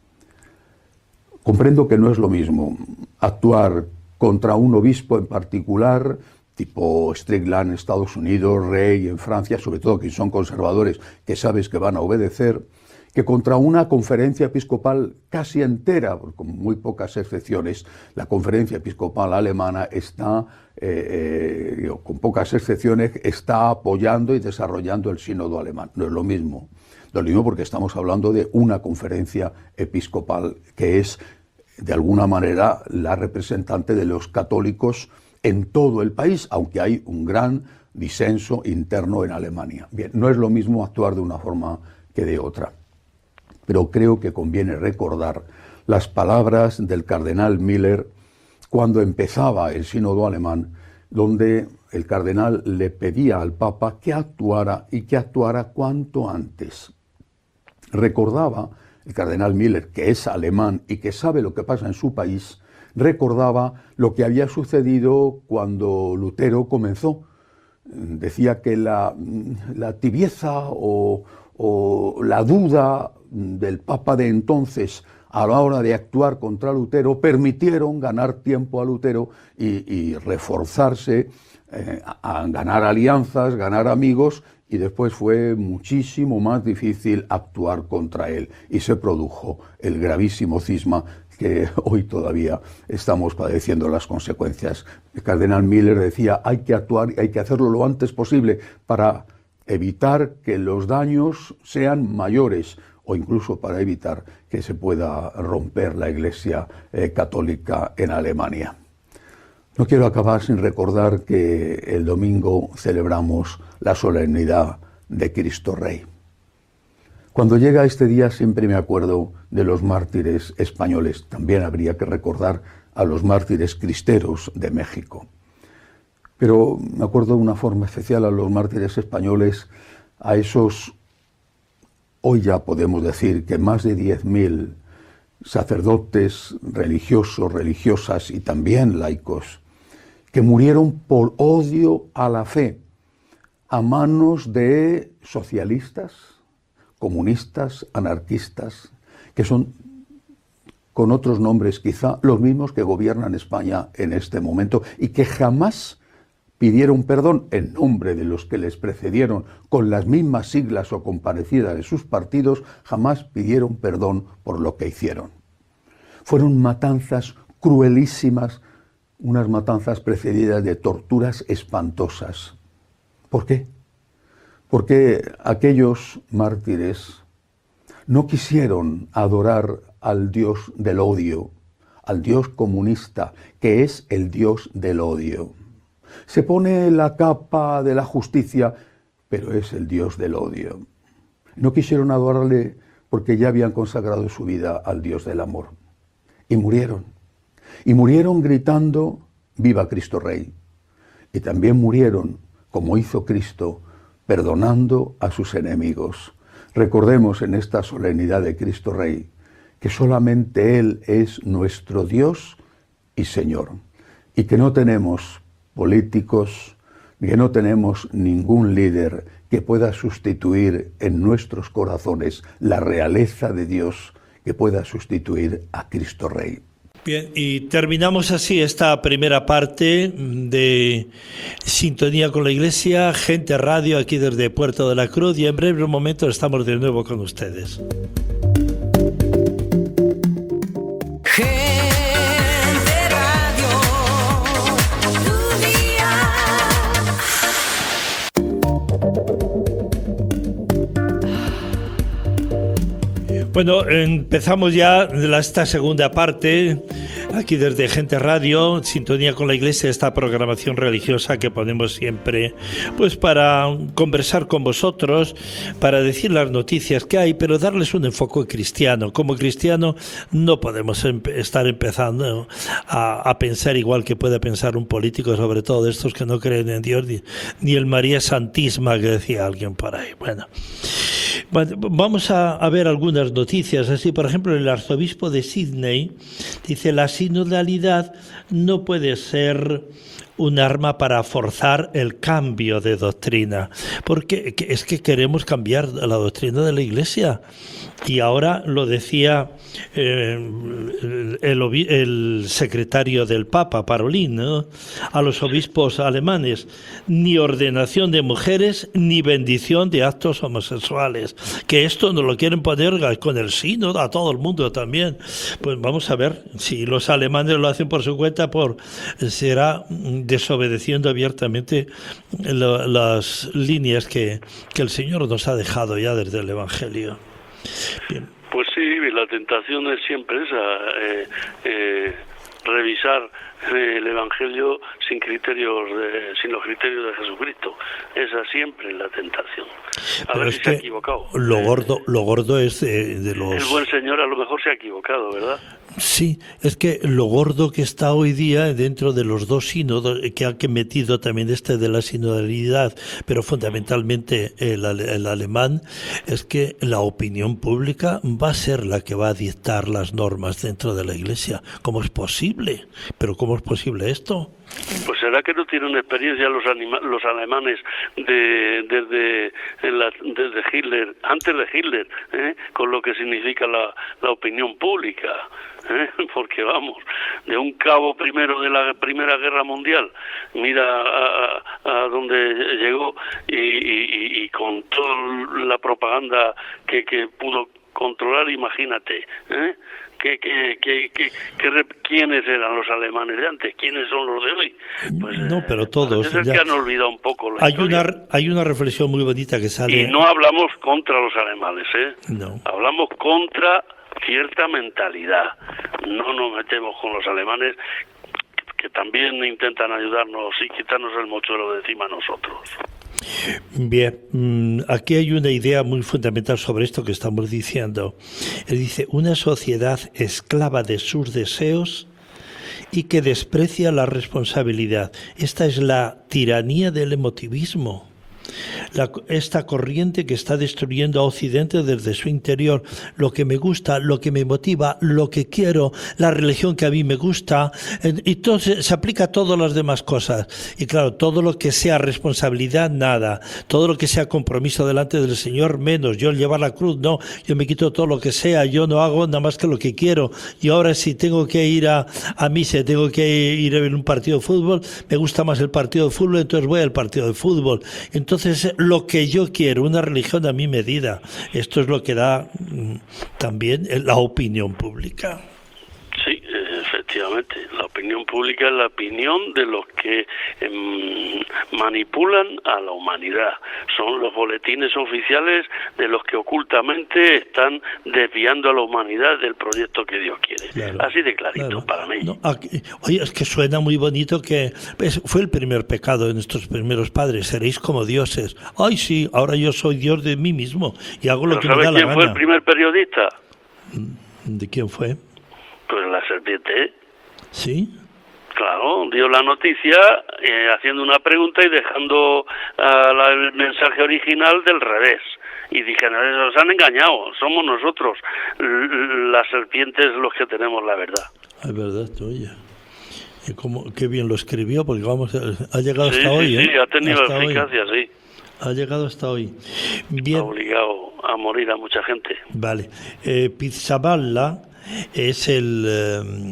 Comprendo que no es lo mismo actuar contra un obispo en particular, tipo Strickland en Estados Unidos, Rey en Francia, sobre todo que son conservadores que sabes que van a obedecer, que contra una conferencia episcopal casi entera, con muy pocas excepciones. La conferencia episcopal alemana está, eh, eh, digo, con pocas excepciones, está apoyando y desarrollando el sínodo alemán. No es lo mismo. No es lo mismo porque estamos hablando de una conferencia episcopal que es, de alguna manera, la representante de los católicos en todo el país, aunque hay un gran disenso interno en Alemania. Bien, no es lo mismo actuar de una forma que de otra. Pero creo que conviene recordar las palabras del cardenal Miller cuando empezaba el sínodo alemán, donde el cardenal le pedía al Papa que actuara y que actuara cuanto antes. Recordaba, el cardenal Miller, que es alemán y que sabe lo que pasa en su país, recordaba lo que había sucedido cuando Lutero comenzó. Decía que la, la tibieza o, o la duda del Papa de entonces a la hora de actuar contra Lutero permitieron ganar tiempo a Lutero y, y reforzarse, eh, a, a ganar alianzas, ganar amigos, y después fue muchísimo más difícil actuar contra él y se produjo el gravísimo cisma que hoy todavía estamos padeciendo las consecuencias. El cardenal Miller decía, hay que actuar y hay que hacerlo lo antes posible para evitar que los daños sean mayores o incluso para evitar que se pueda romper la Iglesia eh, católica en Alemania. No quiero acabar sin recordar que el domingo celebramos la solemnidad de Cristo Rey. Cuando llega este día siempre me acuerdo de los mártires españoles. También habría que recordar a los mártires cristeros de México. Pero me acuerdo de una forma especial a los mártires españoles, a esos, hoy ya podemos decir que más de diez mil sacerdotes, religiosos, religiosas y también laicos, que murieron por odio a la fe, a manos de socialistas, comunistas, anarquistas, que son, con otros nombres quizá, los mismos que gobiernan España en este momento y que jamás pidieron perdón en nombre de los que les precedieron con las mismas siglas o con parecidas de sus partidos, jamás pidieron perdón por lo que hicieron. Fueron matanzas cruelísimas, unas matanzas precedidas de torturas espantosas. ¿Por qué? Porque aquellos mártires no quisieron adorar al Dios del odio, al Dios comunista, que es el Dios del odio. Se pone la capa de la justicia, pero es el Dios del odio. No quisieron adorarle porque ya habían consagrado su vida al Dios del amor. Y murieron. Y murieron gritando, ¡viva Cristo Rey! Y también murieron, como hizo Cristo, perdonando a sus enemigos. Recordemos en esta solemnidad de Cristo Rey que solamente Él es nuestro Dios y Señor. Y que no tenemos políticos, que no tenemos ningún líder que pueda sustituir en nuestros corazones la realeza de Dios, que pueda sustituir a Cristo Rey. Bien, y terminamos así esta primera parte de Sintonía con la Iglesia, Gente Radio, aquí desde Puerto de la Cruz, y en breve momento estamos de nuevo con ustedes. Gente Radio. Bueno, empezamos ya la, esta segunda parte, aquí desde Gente Radio, sintonía con la Iglesia, esta programación religiosa que ponemos siempre, pues para conversar con vosotros, para decir las noticias que hay, pero darles un enfoque cristiano. Como cristiano no podemos empe- estar empezando a, a pensar igual que puede pensar un político, sobre todo de estos que no creen en Dios, ni, ni el María Santísima que decía alguien por ahí. Bueno, vamos a, a ver algunas noticias. Así, por ejemplo, el arzobispo de Sydney dice: la sinodalidad no puede ser un arma para forzar el cambio de doctrina, porque es que queremos cambiar la doctrina de la Iglesia. Y ahora lo decía eh, el, el, el secretario del Papa, Parolin, ¿no?, a los obispos alemanes: ni ordenación de mujeres ni bendición de actos homosexuales. Que esto nos lo quieren poner con el sínodo a todo el mundo también. Pues vamos a ver, si los alemanes lo hacen por su cuenta, por será desobedeciendo abiertamente lo, las líneas que, que el Señor nos ha dejado ya desde el Evangelio. Bien. Pues sí, la tentación es siempre esa, eh, eh, revisar el Evangelio sin criterios, de, sin los criterios de Jesucristo. Esa siempre es la tentación. A Pero ver es si que se ha equivocado. Lo gordo, lo gordo es de, de los... El buen Señor a lo mejor se ha equivocado, ¿verdad? Sí, es que lo gordo que está hoy día dentro de los dos sínodos, que han metido también este de la sinodalidad, pero fundamentalmente el, el alemán, es que la opinión pública va a ser la que va a dictar las normas dentro de la Iglesia. ¿Cómo es posible? ¿Pero cómo es posible esto? Pues será que no tienen experiencia los anima- los alemanes de, desde la, desde Hitler, antes de Hitler, ¿eh? Con lo que significa la, la opinión pública, ¿eh? Porque vamos, de un cabo primero de la Primera Guerra Mundial, mira a, a, a dónde llegó y, y, y con toda la propaganda que, que pudo controlar, imagínate, ¿eh? ¿Qué, qué, qué, qué, qué, ¿Quiénes eran los alemanes de antes? ¿Quiénes son los de hoy? Pues, no, pero todos. Es que han olvidado un poco la hay historia. una Hay una reflexión muy bonita que sale... Y no hablamos contra los alemanes, ¿eh? No. Hablamos contra cierta mentalidad. No nos metemos con los alemanes, que también intentan ayudarnos y quitarnos el mochuelo de encima a nosotros. Bien, aquí hay una idea muy fundamental sobre esto que estamos diciendo. Él dice: una sociedad esclava de sus deseos y que desprecia la responsabilidad. Esta es la tiranía del emotivismo. La, esta corriente que está destruyendo a Occidente desde su interior. Lo que me gusta, lo que me motiva, lo que quiero, la religión que a mí me gusta, y todo se, se aplica a todas las demás cosas. Y claro, todo lo que sea responsabilidad, nada. Todo lo que sea compromiso delante del Señor, menos. Yo el llevar la cruz, no. Yo me quito todo lo que sea, yo no hago nada más que lo que quiero. Y ahora si tengo que ir a, a misa, tengo que ir a ver un partido de fútbol, me gusta más el partido de fútbol, entonces voy al partido de fútbol. Entonces Entonces, lo que yo quiero, una religión a mi medida, esto es lo que da mm, también la opinión pública. Sí, efectivamente, la opinión pública es la opinión de los que eh, manipulan a la humanidad. Son los boletines oficiales de los que ocultamente están desviando a la humanidad del proyecto que Dios quiere. Claro, así de clarito, claro, para mí. No, aquí, oye, es que suena muy bonito que pues, fue el primer pecado de nuestros primeros padres: seréis como dioses. Ay, sí, ahora yo soy Dios de mí mismo y hago lo que me da la gana. ¿Sabes quién fue el primer periodista? ¿De quién fue? Pues la serpiente. ¿Sí? Claro, dio la noticia eh, haciendo una pregunta y dejando uh, la, el mensaje original del revés. Y dije, nos han engañado, somos nosotros, L- las serpientes los que tenemos la verdad. Es verdad, oye. Y cómo, qué bien lo escribió, porque vamos, ha llegado sí, hasta sí, hoy, sí, ¿eh? Sí, ha tenido hasta eficacia, hoy. sí. Ha llegado hasta hoy. Bien. Ha obligado a morir a mucha gente. Vale. Eh, Pizzaballa es el, eh,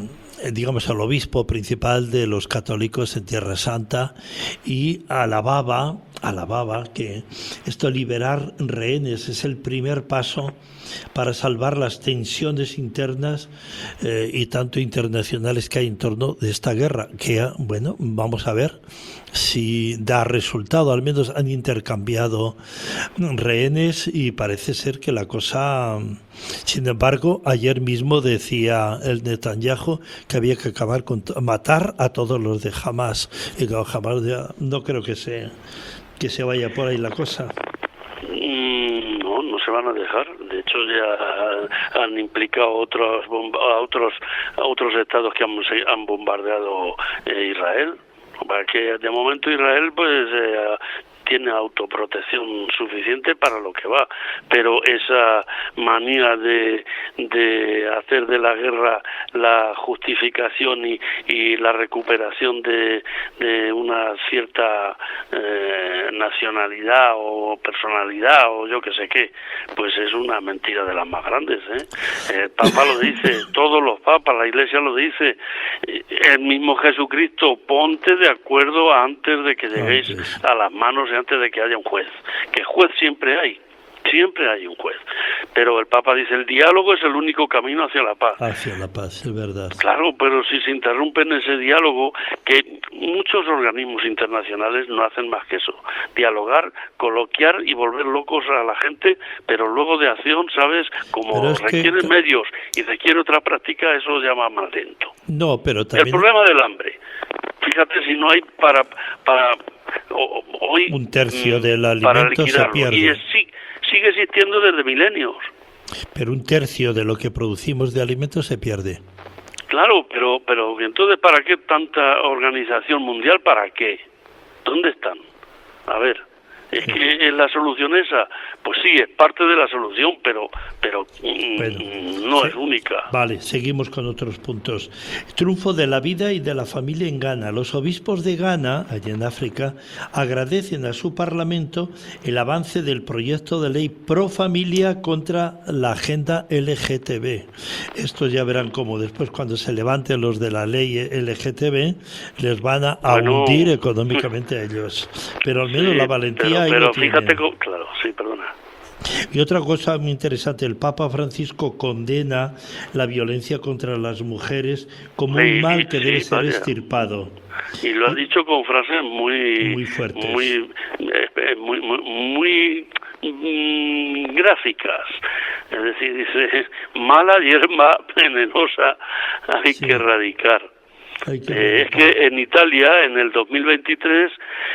digamos, al obispo principal de los católicos en Tierra Santa y alababa, alababa que esto, liberar rehenes, es el primer paso para salvar las tensiones internas eh, y tanto internacionales que hay en torno de esta guerra, que, bueno, vamos a ver si da resultado. Al menos han intercambiado rehenes y parece ser que la cosa... Sin embargo, ayer mismo decía el Netanyahu que había que acabar con matar a todos los de Hamas, y no, Hamas ya, no creo que se que se vaya por ahí la cosa. No, no se van a dejar. De hecho, ya han implicado otros bomba, a otros a otros estados que han, han bombardeado eh, Israel. Para que de momento Israel pues eh, tiene autoprotección suficiente para lo que va, pero esa manía de, de hacer de la guerra la justificación y, y la recuperación de, de una cierta eh, nacionalidad o personalidad o yo que sé qué, pues es una mentira de las más grandes, ¿eh? El Papa lo dice, todos los papas, la Iglesia lo dice, el mismo Jesucristo, ponte de acuerdo antes de que lleguéis antes a las manos y antes de que haya un juez, que juez siempre hay, siempre hay un juez, pero el Papa dice el diálogo es el único camino hacia la paz. Hacia la paz, es verdad. Claro, pero si se interrumpe en ese diálogo, que muchos organismos internacionales no hacen más que eso, dialogar, coloquiar y volver locos a la gente, pero luego de acción, ¿sabes? Como requiere que... medios y requiere otra práctica, eso se llama más lento. No, pero también... El problema del hambre, fíjate si no hay para... para o, hoy un tercio del alimento se pierde. Y es, sí, sigue existiendo desde milenios. Pero un tercio de lo que producimos de alimentos se pierde. Claro, pero pero entonces ¿para qué tanta organización mundial? ¿Para qué? ¿Dónde están? A ver, es sí. que la solución esa, pues sí, es parte de la solución, pero pero bueno, no sí. es única. Vale, seguimos con otros puntos. Triunfo de la vida y de la familia en Ghana. Los obispos de Ghana, allá en África, agradecen a su parlamento el avance del proyecto de ley pro familia contra la agenda L G T B. Esto ya verán cómo después, cuando se levanten los de la ley L G T B, les van a, a bueno, hundir económicamente a ellos. Pero al menos sí, la valentía pero, pero ahí fíjate, cómo, claro, sí, perdona. Y otra cosa muy interesante, el Papa Francisco condena la violencia contra las mujeres como sí, un mal que sí, debe ser vaya. extirpado. Y lo ha dicho con frases muy muy fuertes, muy muy, muy, muy mm, gráficas. Es decir, dice, mala hierba venenosa hay sí. que erradicar. Eh, es que en Italia, en el dos mil veintitrés,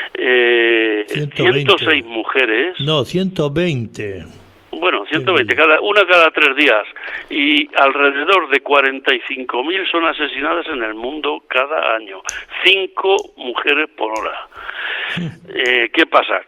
eh, ciento seis mujeres... No, ciento veinte. Bueno, ciento veinte, cada, una cada tres días. Y alrededor de cuarenta y cinco mil son asesinadas en el mundo cada año. Cinco mujeres por hora. Eh, ¿Qué pasa?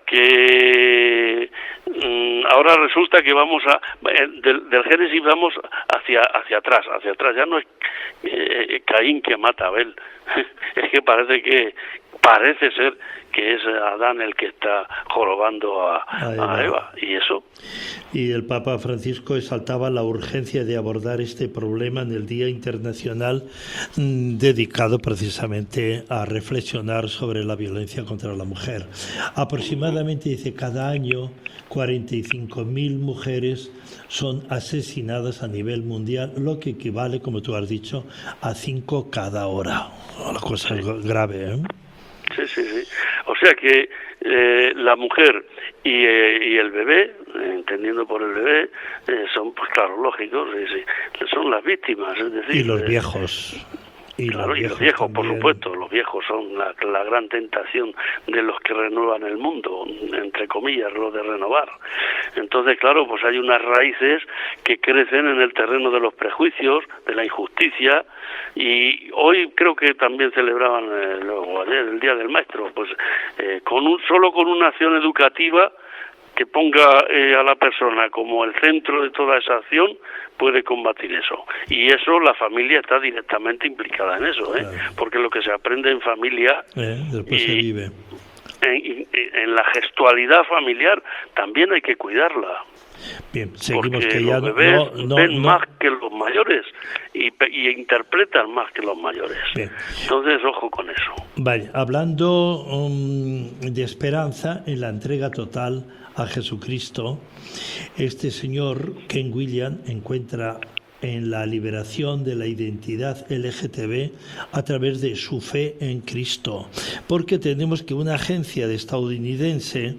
Que mm, ahora resulta que vamos a... Eh, del, del Génesis vamos hacia hacia atrás, hacia atrás. Ya no es eh, Caín que mata a Abel. Es que parece que... Parece ser que es Adán el que está jorobando a, a, Eva. a Eva, y eso. Y el Papa Francisco exaltaba la urgencia de abordar este problema en el Día Internacional mmm, dedicado precisamente a reflexionar sobre la violencia contra la mujer. Aproximadamente, dice, cada año cuarenta y cinco mil mujeres son asesinadas a nivel mundial, lo que equivale, como tú has dicho, a cinco cada hora. La cosa es grave, ¿eh? Sí, sí, sí. O sea que eh, la mujer y, eh, y el bebé, eh, entendiendo por el bebé, eh, son, pues claro, lógicos, sí, sí, son las víctimas, es decir... Y los viejos... Y claro, los y los viejos, también. Por supuesto, los viejos son la, la gran tentación de los que renuevan el mundo, entre comillas, lo de renovar. Entonces, claro, pues hay unas raíces que crecen en el terreno de los prejuicios, de la injusticia, y hoy creo que también celebraban eh, o ayer, el Día del Maestro, pues eh, con un solo con una acción educativa que ponga eh, a la persona como el centro de toda esa acción, puede combatir eso. Y eso, la familia está directamente implicada en eso, ¿eh? Claro. Porque lo que se aprende en familia eh, después y, se vive. En, en la gestualidad familiar también hay que cuidarla. Bien, seguimos porque que ya los bebés no, no, ven no. más que los mayores y, y interpretan más que los mayores. Bien. Entonces, ojo con eso. Vale, hablando um, de esperanza en la entrega total a Jesucristo, este señor Ken Williams encuentra en la liberación de la identidad L G T B a través de su fe en Cristo, porque tenemos que una agencia de estadounidense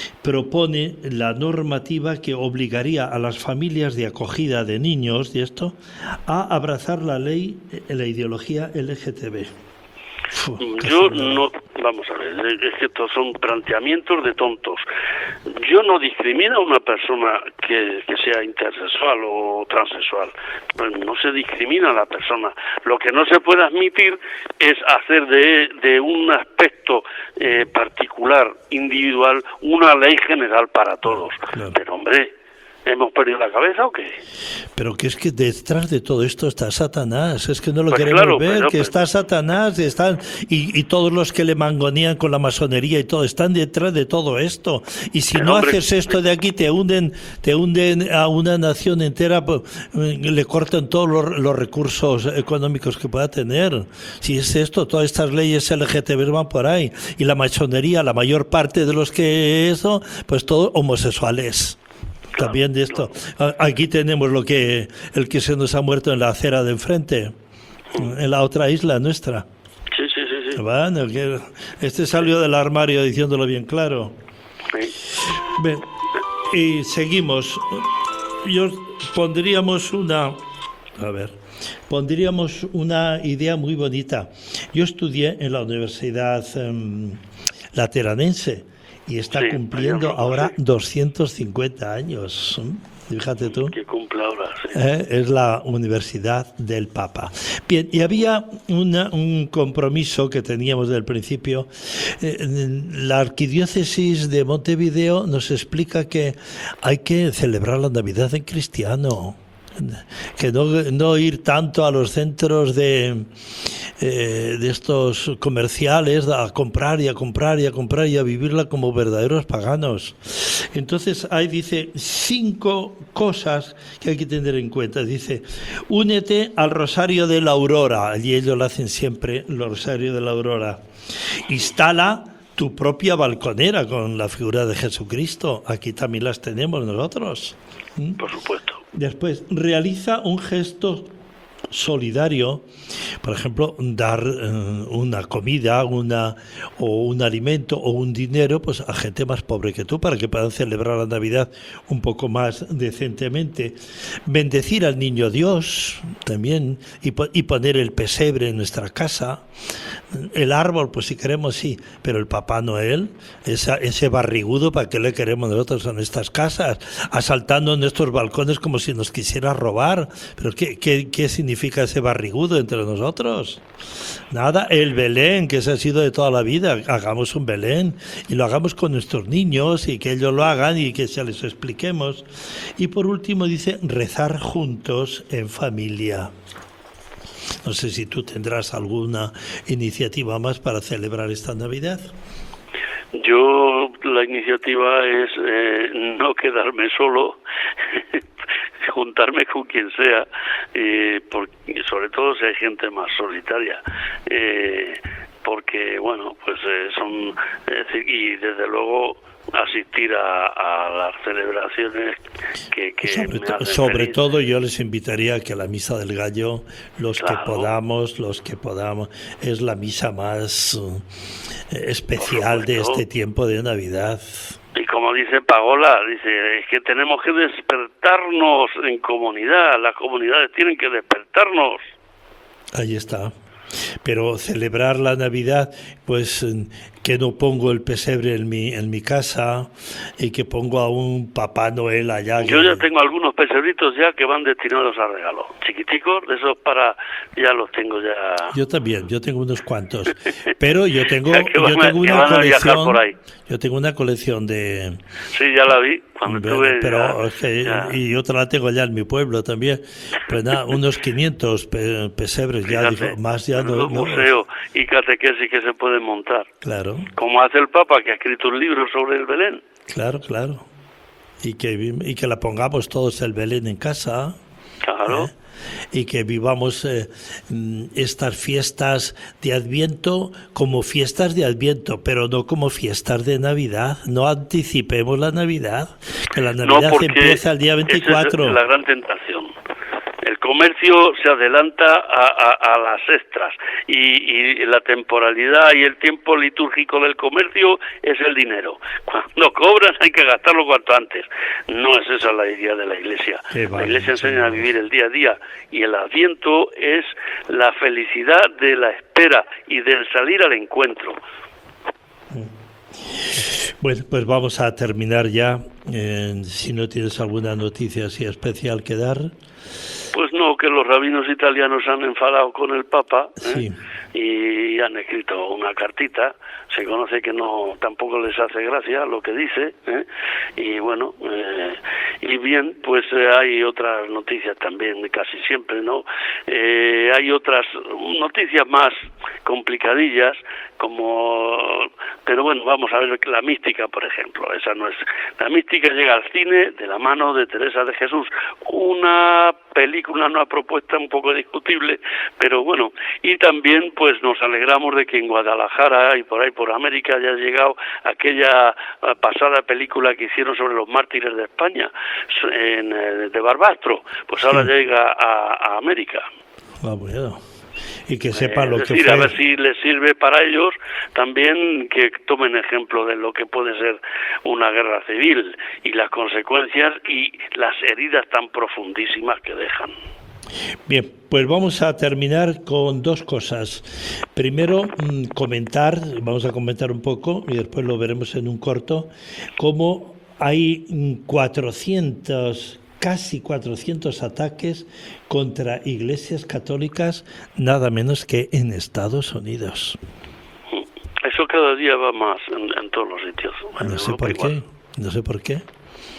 propone la normativa que obligaría a las familias de acogida de niños y esto a abrazar la ley, la ideología L G T B. Uf, Yo no, vamos a ver, es que estos son planteamientos de tontos. Yo no discrimino a una persona que, que sea intersexual o transexual. Pues no se discrimina a la persona. Lo que no se puede admitir es hacer de, de un aspecto eh, particular, individual, una ley general para todos. Claro. Pero hombre, ¿hemos perdido la cabeza o qué? Pero que es que detrás de todo esto está Satanás, es que no lo Pues queremos claro, ver, pero- que está Satanás y, están, y, y todos los que le mangonean con la masonería y todo, están detrás de todo esto. Y si Pero, no hombre, haces esto de aquí, te hunden, te hunden a una nación entera, pues, le cortan todos los, los recursos económicos que pueda tener. Si es esto, todas estas leyes L G T B van por ahí. Y la masonería, la mayor parte de los que eso, pues todos homosexuales. También de esto. Aquí tenemos lo que el que se nos ha muerto en la acera de enfrente, en la otra isla nuestra. Sí, sí, sí, sí. Bueno, que este salió del armario diciéndolo bien claro. Sí. Bien, y seguimos. Yo pondríamos una, a ver, pondríamos una idea muy bonita. Yo estudié en la Universidad um, Lateranense. Y está Sí, cumpliendo María ahora Rosa, sí. doscientos cincuenta años. Fíjate tú. Que cumple ahora, sí. Eh, Es la Universidad del Papa. Bien, y había una, un compromiso que teníamos desde el principio. Eh, la Arquidiócesis de Montevideo nos explica que hay que celebrar la Navidad en cristiano. Que no, no ir tanto a los centros de, eh, de estos comerciales a comprar y a comprar y a comprar y a vivirla como verdaderos paganos. Entonces ahí dice cinco cosas que hay que tener en cuenta. Dice, únete al Rosario de la Aurora, y ellos lo hacen siempre, el Rosario de la Aurora. Instala tu propia balconera con la figura de Jesucristo. Aquí también las tenemos nosotros. ¿Mm? Por supuesto. Después, realiza un gesto solidario, por ejemplo, dar eh, una comida, una o un alimento o un dinero, pues a gente más pobre que tú, para que puedan celebrar la Navidad un poco más decentemente. Bendecir al niño Dios también y, po- y poner el pesebre en nuestra casa. El árbol, pues si queremos sí, pero el Papá Noel, esa, ese barrigudo, ¿para qué le queremos nosotros en estas casas? Asaltando nuestros balcones como si nos quisiera robar. ¿Pero qué, qué, qué significa ese barrigudo entre nosotros? Nada, el Belén, que ese ha sido de toda la vida. Hagamos un Belén y lo hagamos con nuestros niños y que ellos lo hagan y que se les expliquemos. Y por último dice, rezar juntos en familia. No sé si tú tendrás alguna iniciativa más para celebrar esta Navidad. Yo, la iniciativa es eh, no quedarme solo, juntarme con quien sea, eh, porque, sobre todo si hay gente más solitaria, eh, porque, bueno, pues eh, son, es decir, y desde luego asistir a, a las celebraciones que, que sobre me to- hacen sobre feliz. todo yo les invitaría a que la misa del gallo, los Claro. que podamos, los que podamos, es la misa más eh, especial de supuesto. este tiempo de Navidad. Y como dice Pagola, dice, es que tenemos que despertarnos en comunidad, las comunidades tienen que despertarnos. Ahí está. Pero celebrar la Navidad, pues eh, que no pongo el pesebre en mi en mi casa y que pongo a un Papá Noel allá. Yo que- ya tengo algunos pesebritos ya que van destinados a regalo. Chiquiticos, de esos para, ya los tengo ya. Yo también, yo tengo unos cuantos, pero yo tengo, Ya que yo van a- tengo que una van a viajar colección, por ahí. yo tengo una colección de, Sí, ya la vi cuando estuve. pero ya- es que- ya. y otra la tengo ya en mi pueblo también, pues nada, unos quinientos pe- pesebres ya, Fíjate, digo, más ya no, los no- museos y catequesis que se pueden montar. claro, Como hace el Papa, que ha escrito un libro sobre el Belén. claro, claro. y que, y que la pongamos todos el Belén en casa. Claro. ¿eh? Y que vivamos eh, estas fiestas de Adviento como fiestas de Adviento, pero no como fiestas de Navidad. No anticipemos la Navidad, que la Navidad no, empieza el día veinticuatro. Esa es la gran tentación. El comercio se adelanta a, a, a las extras y, y la temporalidad y el tiempo litúrgico del comercio es el dinero. Cuando cobran hay que gastarlo cuanto antes. No es esa la idea de la Iglesia. La Iglesia enseña a vivir el día a día y el Adviento es la felicidad de la espera y del salir al encuentro. Bueno, pues vamos a terminar ya. Eh, si no tienes alguna noticia así especial que dar. Pues no, que los rabinos italianos han enfadado con el Papa, ¿eh? Sí. Y han escrito una cartita. Se conoce que no tampoco les hace gracia lo que dice, ¿eh? Y bueno, eh, y bien, pues eh, hay otras noticias también, casi siempre, ¿no? Eh, hay otras noticias más complicadillas, como, pero bueno, vamos a ver la mística, por ejemplo. Esa no es, la mística llega al cine de la mano de Teresa de Jesús, una película, una propuesta un poco discutible, pero bueno, y también pues nos alegramos de que en Guadalajara y por ahí por América haya llegado aquella pasada película que hicieron sobre los mártires de España, en, de Barbastro, pues ahora sí. llega a, a América. Ah, bueno. Y que sepan eh, lo es decir, que fue. A ver si les sirve para ellos también que tomen ejemplo de lo que puede ser una guerra civil y las consecuencias y las heridas tan profundísimas que dejan. Bien, pues vamos a terminar con dos cosas. Primero, mmm, comentar, vamos a comentar un poco y después lo veremos en un corto, cómo hay cuatrocientos, casi cuatrocientos ataques contra iglesias católicas, nada menos que en Estados Unidos. Eso cada día va más en, en todos los sitios. No sé por qué, no sé por qué.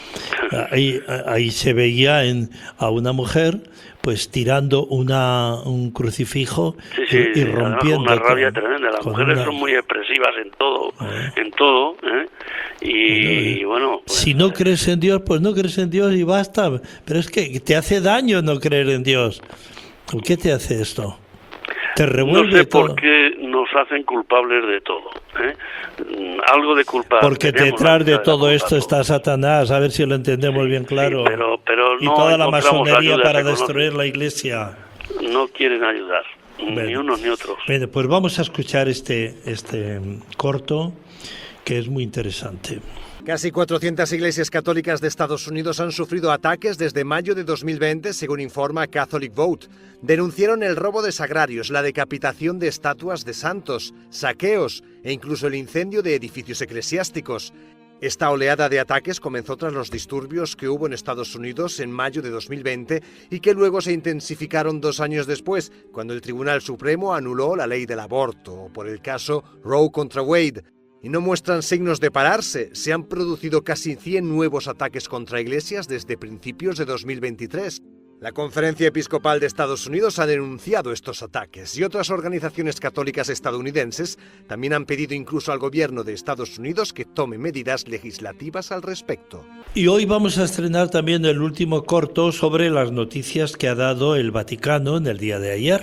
Ahí, ahí se veía en, a una mujer pues tirando una un crucifijo sí, sí, y, y rompiendo. Una rabia con, tremenda. Las mujeres una... son muy expresivas en todo, ¿Eh? en todo. ¿eh? Y, y bueno. Pues, si no crees en Dios, pues no crees en Dios y basta. Pero es que te hace daño no creer en Dios. ¿Por qué te hace esto? Te revuelve no sé todo. por qué nos hacen culpables de todo. ¿eh? Algo de culpa. Porque detrás de todo esto está Satanás, a ver si lo entendemos sí, bien claro. Sí, pero, pero no y toda la masonería para económica. destruir la iglesia. No quieren ayudar, bueno, ni unos ni otros. Bueno, pues vamos a escuchar este, este corto que es muy interesante. Casi cuatrocientas iglesias católicas de Estados Unidos han sufrido ataques desde mayo de dos mil veinte, según informa Catholic Vote. Denunciaron el robo de sagrarios, la decapitación de estatuas de santos, saqueos e incluso el incendio de edificios eclesiásticos. Esta oleada de ataques comenzó tras los disturbios que hubo en Estados Unidos en mayo de dos mil veinte y que luego se intensificaron dos años después, cuando el Tribunal Supremo anuló la ley del aborto, o por el caso Roe contra Wade. Y no muestran signos de pararse. Se han producido casi cien nuevos ataques contra iglesias desde principios de dos mil veintitrés. La Conferencia Episcopal de Estados Unidos ha denunciado estos ataques y otras organizaciones católicas estadounidenses también han pedido incluso al gobierno de Estados Unidos que tome medidas legislativas al respecto. Y hoy vamos a estrenar también el último corto sobre las noticias que ha dado el Vaticano en el día de ayer.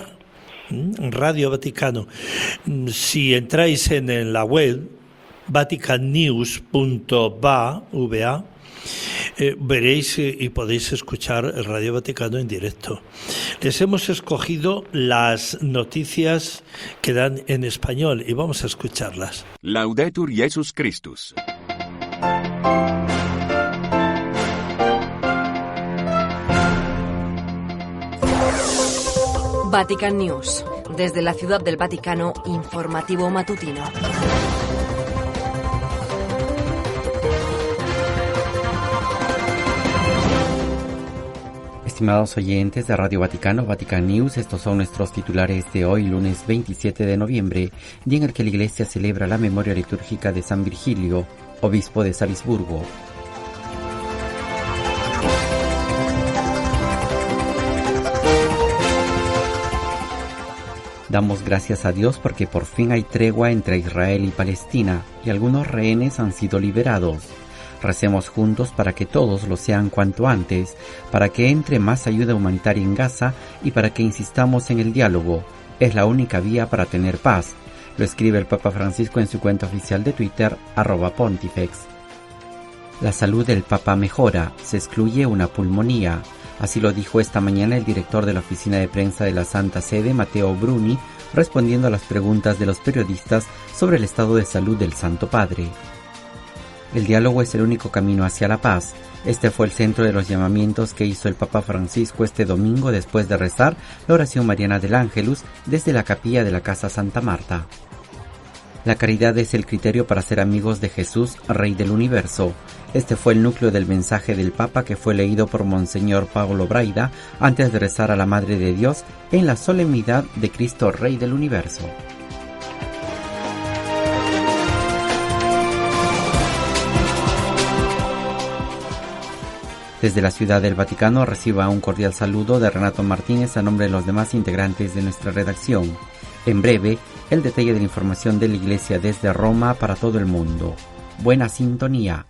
Radio Vaticano. Si entráis en la web vatican news punto va, eh, veréis eh, y podéis escuchar el Radio Vaticano en directo. Les hemos escogido las noticias que dan en español y vamos a escucharlas. Laudetur Jesus Christus. Vatican News. Desde la Ciudad del Vaticano, informativo matutino. Estimados oyentes de Radio Vaticano, Vatican News, estos son nuestros titulares de hoy, lunes veintisiete de noviembre, día en el que la Iglesia celebra la memoria litúrgica de San Virgilio, obispo de Salisburgo. Damos gracias a Dios porque por fin hay tregua entre Israel y Palestina y algunos rehenes han sido liberados. Recemos juntos para que todos lo sean cuanto antes, para que entre más ayuda humanitaria en Gaza y para que insistamos en el diálogo. Es la única vía para tener paz. Lo escribe el Papa Francisco en su cuenta oficial de Twitter, arroba Pontifex. La salud del Papa mejora, se excluye una pulmonía. Así lo dijo esta mañana el director de la oficina de prensa de la Santa Sede, Matteo Bruni, respondiendo a las preguntas de los periodistas sobre el estado de salud del Santo Padre. El diálogo es el único camino hacia la paz. Este fue el centro de los llamamientos que hizo el Papa Francisco este domingo después de rezar la oración mariana del Ángelus desde la capilla de la Casa Santa Marta. La caridad es el criterio para ser amigos de Jesús, Rey del Universo. Este fue el núcleo del mensaje del Papa que fue leído por Monseñor Paulo Braida antes de rezar a la Madre de Dios en la solemnidad de Cristo, Rey del Universo. Desde la Ciudad del Vaticano reciba un cordial saludo de Renato Martínez a nombre de los demás integrantes de nuestra redacción. En breve, el detalle de la información de la Iglesia desde Roma para todo el mundo. Buena sintonía.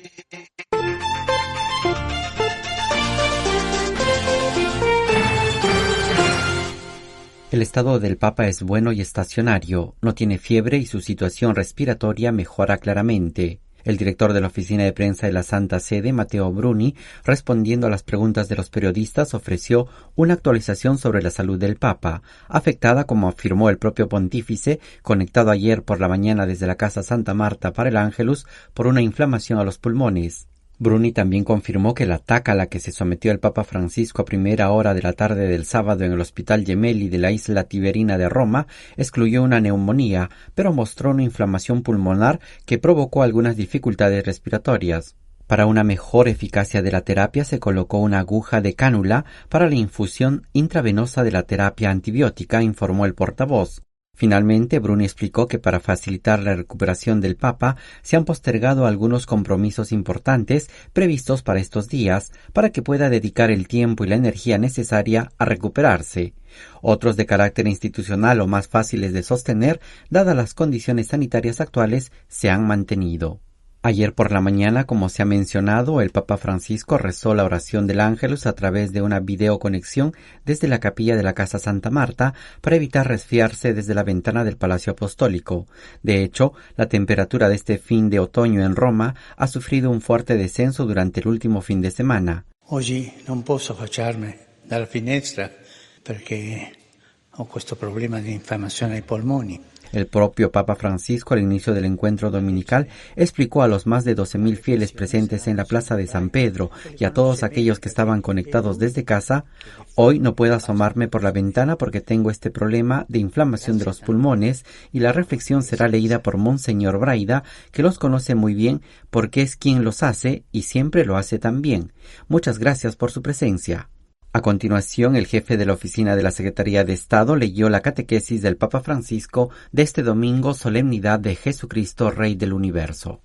El estado del Papa es bueno y estacionario, no tiene fiebre y su situación respiratoria mejora claramente. El director de la oficina de prensa de la Santa Sede, Matteo Bruni, respondiendo a las preguntas de los periodistas, ofreció una actualización sobre la salud del Papa, afectada, como afirmó el propio pontífice, conectado ayer por la mañana desde la Casa Santa Marta para el Ángelus, por una inflamación a los pulmones. Bruni también confirmó que la ataque a la que se sometió el Papa Francisco a primera hora de la tarde del sábado en el Hospital Gemelli de la isla Tiberina de Roma excluyó una neumonía, pero mostró una inflamación pulmonar que provocó algunas dificultades respiratorias. Para una mejor eficacia de la terapia se colocó una aguja de cánula para la infusión intravenosa de la terapia antibiótica, informó el portavoz. Finalmente, Bruni explicó que para facilitar la recuperación del Papa se han postergado algunos compromisos importantes previstos para estos días para que pueda dedicar el tiempo y la energía necesaria a recuperarse. Otros de carácter institucional o más fáciles de sostener, dadas las condiciones sanitarias actuales, se han mantenido. Ayer por la mañana, como se ha mencionado, el Papa Francisco rezó la oración del Ángelus a través de una videoconexión desde la capilla de la Casa Santa Marta para evitar resfriarse desde la ventana del Palacio Apostólico. De hecho, la temperatura de este fin de otoño en Roma ha sufrido un fuerte descenso durante el último fin de semana. Oggi non posso affacciarmi dalla finestra perché ho questo problema di infiammazione ai polmoni. El propio Papa Francisco, al inicio del encuentro dominical, explicó a los más de doce mil fieles presentes en la Plaza de San Pedro y a todos aquellos que estaban conectados desde casa: hoy no puedo asomarme por la ventana porque tengo este problema de inflamación de los pulmones, y la reflexión será leída por Monseñor Braida, que los conoce muy bien porque es quien los hace y siempre lo hace tan bien. Muchas gracias por su presencia. A continuación, el jefe de la oficina de la Secretaría de Estado leyó la catequesis del Papa Francisco de este domingo, solemnidad de Jesucristo, Rey del Universo.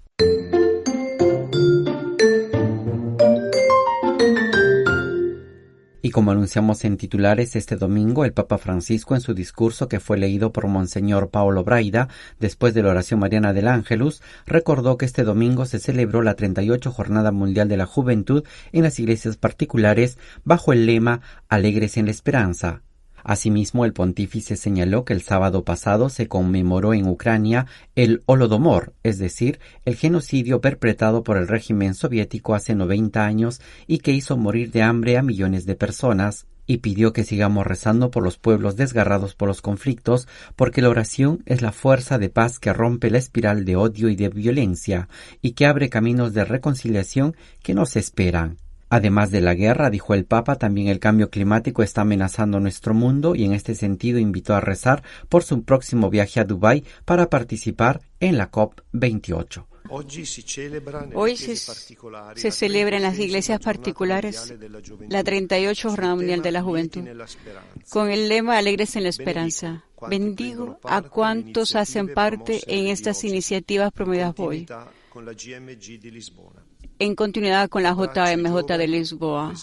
Y como anunciamos en titulares, este domingo el Papa Francisco, en su discurso que fue leído por Monseñor Paulo Braida después de la oración mariana del Ángelus, recordó que este domingo se celebró la treinta y ocho Jornada Mundial de la Juventud en las iglesias particulares bajo el lema Alegres en la Esperanza. Asimismo, el pontífice señaló que el sábado pasado se conmemoró en Ucrania el Holodomor, es decir, el genocidio perpetrado por el régimen soviético hace noventa años y que hizo morir de hambre a millones de personas, y pidió que sigamos rezando por los pueblos desgarrados por los conflictos, porque la oración es la fuerza de paz que rompe la espiral de odio y de violencia, y que abre caminos de reconciliación que no se esperan. Además de la guerra, dijo el Papa, también el cambio climático está amenazando nuestro mundo, y en este sentido invitó a rezar por su próximo viaje a Dubái para participar en la COP veintiocho. Hoy se, se celebra en las iglesias particulares la treinta y ocho Jornada Mundial de la Juventud, con el lema Alegres en la Esperanza. Bendigo a cuantos hacen parte en estas iniciativas promovidas hoy, en continuidad con la J M J de Lisboa.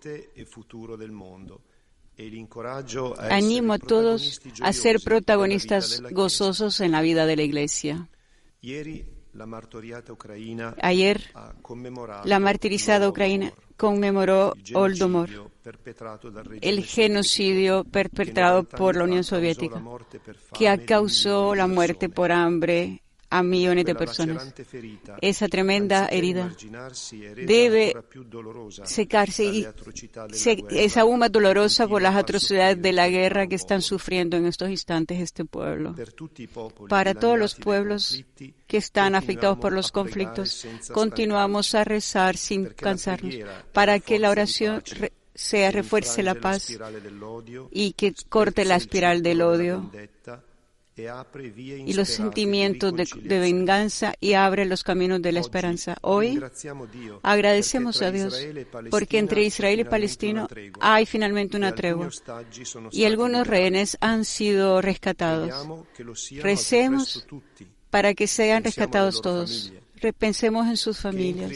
Animo a todos a ser protagonistas gozosos en la vida de la Iglesia. Ayer, la martirizada Ucrania conmemoró Holodomor, el genocidio perpetrado por la Unión Soviética, que causó la muerte por hambre a millones de personas. Esa tremenda herida debe secarse y se, es aún más dolorosa por las atrocidades de la guerra que están sufriendo en estos instantes este pueblo. Para todos los pueblos que están afectados por los conflictos, continuamos a rezar sin cansarnos para que la oración re se refuerce la paz y que corte la espiral del odio y los sentimientos de, de venganza y abre los caminos de la esperanza. Hoy agradecemos a Dios porque entre Israel y Palestina hay finalmente una tregua y algunos rehenes han sido rescatados. Recemos para que sean rescatados todos. Repensemos en sus familias.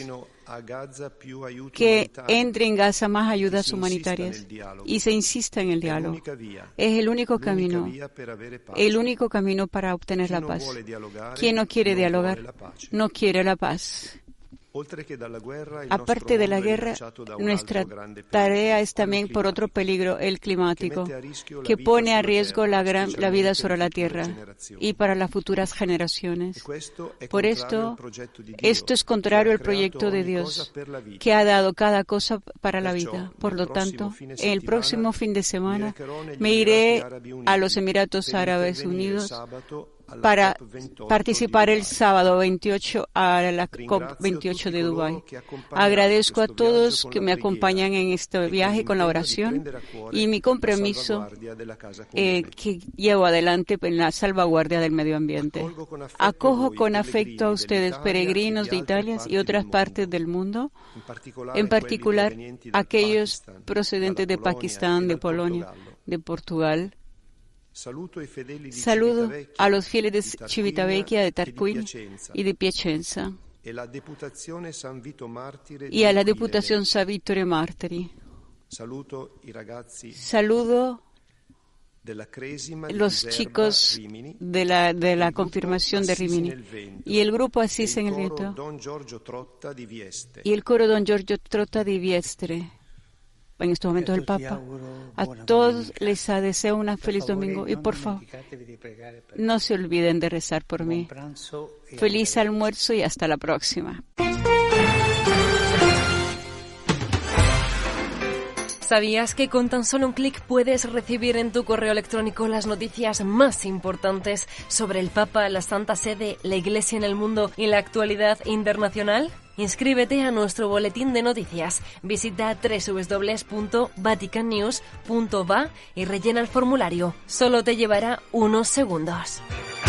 Que entre en Gaza más ayudas humanitarias y se insista en el diálogo. Es el único camino, el único camino para obtener la paz. Quien no quiere dialogar, no quiere la paz. Aparte de la guerra, nuestra tarea es también por otro peligro, el climático, que pone a riesgo la, gran, la vida sobre la tierra y para las futuras generaciones. Por esto, esto es contrario al proyecto de Dios, que ha dado cada cosa para la vida. Por lo tanto, el próximo fin de semana me iré a los Emiratos Árabes Unidos para participar el sábado veintiocho a la COP veintiocho de Dubái. Agradezco a todos que me acompañan en este viaje con la oración y mi compromiso eh, que llevo adelante en la salvaguardia del medio ambiente. Acojo con afecto a ustedes, peregrinos de Italia y otras partes del mundo, en particular aquellos procedentes de Pakistán, de Polonia, de Portugal. Saludo a los fieles de Civitavecchia, de Tarquinia y de Piacenza y a la Deputación San Vittore Martiri. Saludo a los chicos de la, de la confirmación de Rimini y el grupo Asís en el Veneto y el coro Don Giorgio Trotta di Viestre. En estos momentos el Papa. A todos les deseo un feliz domingo y por favor no se olviden de rezar por mí. Feliz almuerzo y hasta la próxima. ¿Sabías que con tan solo un clic puedes recibir en tu correo electrónico las noticias más importantes sobre el Papa, la Santa Sede, la Iglesia en el mundo y la actualidad internacional? Inscríbete a nuestro boletín de noticias. Visita doble u doble u doble u punto vatican news punto va y rellena el formulario. Solo te llevará unos segundos.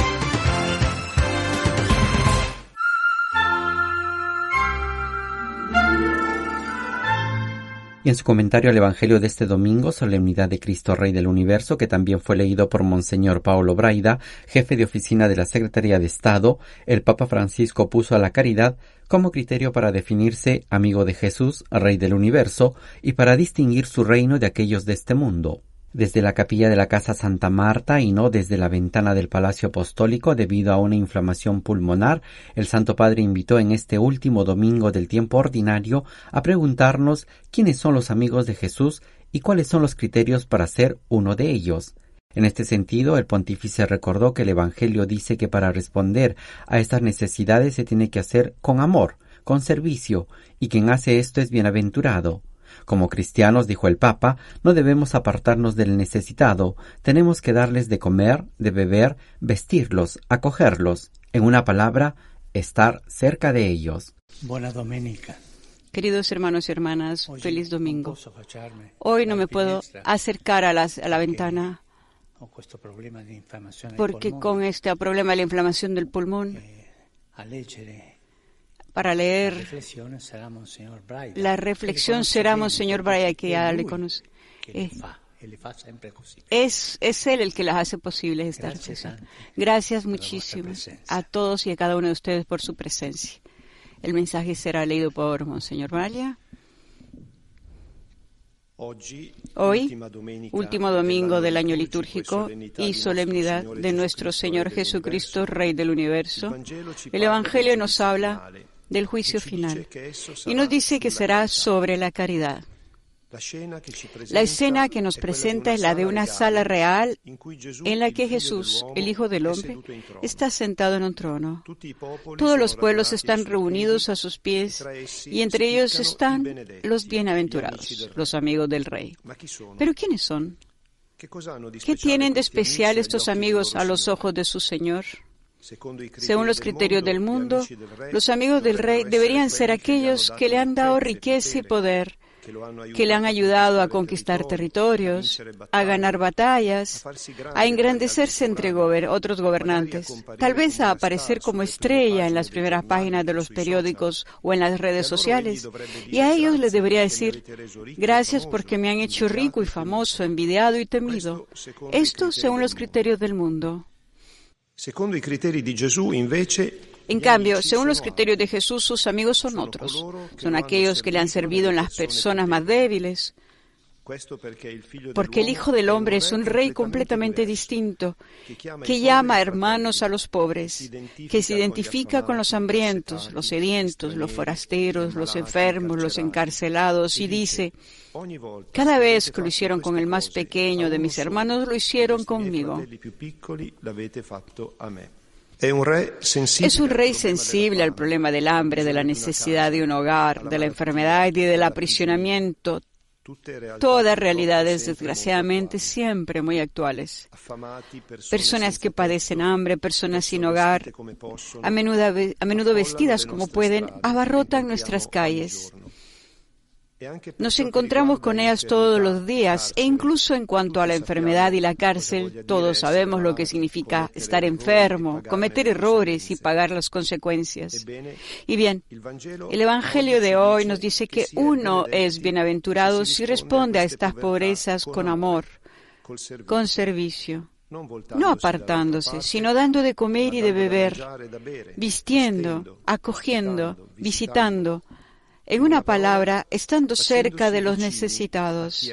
Y en su comentario al Evangelio de este domingo, Solemnidad de Cristo Rey del Universo, que también fue leído por Monseñor Paolo Braida, jefe de oficina de la Secretaría de Estado, el Papa Francisco puso a la caridad como criterio para definirse amigo de Jesús, Rey del Universo, y para distinguir su reino de aquellos de este mundo. Desde la capilla de la Casa Santa Marta y no desde la ventana del Palacio Apostólico debido a una inflamación pulmonar, el Santo Padre invitó en este último domingo del tiempo ordinario a preguntarnos quiénes son los amigos de Jesús y cuáles son los criterios para ser uno de ellos. En este sentido, el pontífice recordó que el Evangelio dice que para responder a estas necesidades se tiene que hacer con amor, con servicio, y quien hace esto es bienaventurado. Como cristianos, dijo el Papa, no debemos apartarnos del necesitado, tenemos que darles de comer, de beber, vestirlos, acogerlos, en una palabra, estar cerca de ellos. Buena domenica. Queridos hermanos y hermanas, feliz domingo. Hoy no me puedo acercar a, las, a la ventana porque con este problema de la inflamación del pulmón, para leer la reflexión será Monseñor Braida, que ya le conoce. Eh, es, es Él el que las hace posibles esta reflexión. Gracias muchísimo a todos y a cada uno de ustedes por su presencia. El mensaje será leído por Monseñor Braida. Hoy, último domingo del año litúrgico y solemnidad de nuestro Señor Jesucristo, Rey del Universo, el Evangelio nos habla del juicio final y nos dice que será sobre la caridad. La escena que nos presenta es la de una sala real en la que Jesús, el Hijo del Hombre, está sentado en un trono. Todos los pueblos están reunidos a sus pies y entre ellos están los bienaventurados, los amigos del Rey. ¿Pero quiénes son? ¿Qué tienen de especial estos amigos a los ojos de su Señor? Según los criterios del mundo, los amigos del Rey deberían ser aquellos que le han dado riqueza y poder, que le han ayudado a conquistar territorios, a ganar batallas, a engrandecerse entre gober- otros gobernantes, tal vez a aparecer como estrella en las primeras páginas de los periódicos o en las redes sociales. Y a ellos les debería decir, gracias porque me han hecho rico y famoso, envidiado y temido. Esto según los criterios del mundo. En cambio, según los criterios de Jesús, sus amigos son otros. Son aquellos que le han servido en las personas más débiles. Porque el Hijo del Hombre es un rey completamente distinto, que llama hermanos a los pobres, que se identifica con los hambrientos, los sedientos, los forasteros, los enfermos, los encarcelados, y dice, cada vez que lo hicieron con el más pequeño de mis hermanos, lo hicieron conmigo. Es un rey sensible al problema del hambre, de la necesidad de un hogar, de la enfermedad y del aprisionamiento. Todas realidades, desgraciadamente, siempre muy actuales. Personas que padecen hambre, personas sin hogar, a menudo, a menudo vestidas como pueden, abarrotan nuestras calles. Nos encontramos con ellas todos los días e incluso en cuanto a la enfermedad y la cárcel, todos sabemos lo que significa estar enfermo, cometer errores y pagar las consecuencias. Y bien, el Evangelio de hoy nos dice que uno es bienaventurado si responde a estas pobrezas con amor, con servicio. No apartándose, sino dando de comer y de beber, vistiendo, acogiendo, visitando, en una palabra, estando cerca de los necesitados.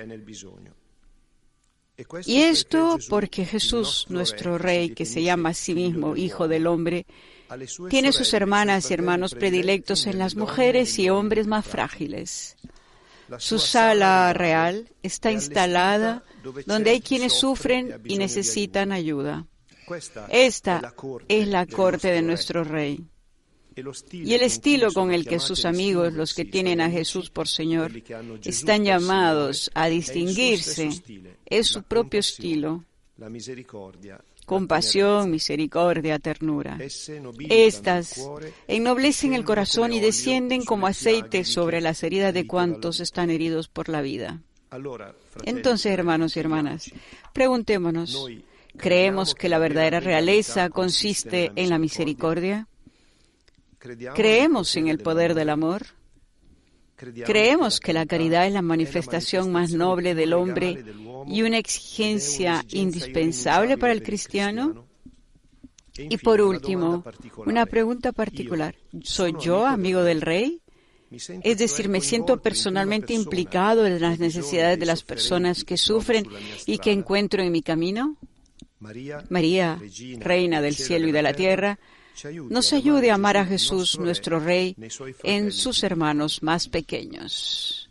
Y esto porque Jesús, nuestro Rey, que se llama a sí mismo Hijo del Hombre, tiene sus hermanas y hermanos predilectos en las mujeres y hombres más frágiles. Su sala real está instalada donde hay quienes sufren y necesitan ayuda. Esta es la corte de nuestro Rey. Y el estilo con el que sus amigos, los que tienen a Jesús por Señor, están llamados a distinguirse, es su propio estilo. Compasión, misericordia, ternura. Estas ennoblecen el corazón y descienden como aceite sobre las heridas de cuantos están heridos por la vida. Entonces, hermanos y hermanas, preguntémonos, ¿creemos que la verdadera realeza consiste en la misericordia? ¿Creemos en el poder del amor? ¿Creemos que la caridad es la manifestación más noble del hombre y una exigencia indispensable para el cristiano? Y por último, una pregunta particular. ¿Soy yo amigo del Rey? Es decir, ¿me siento personalmente implicado en las necesidades de las personas que sufren y que encuentro en mi camino? María, Reina del cielo y de la tierra, nos ayude a amar a Jesús, nuestro Rey, en sus hermanos más pequeños.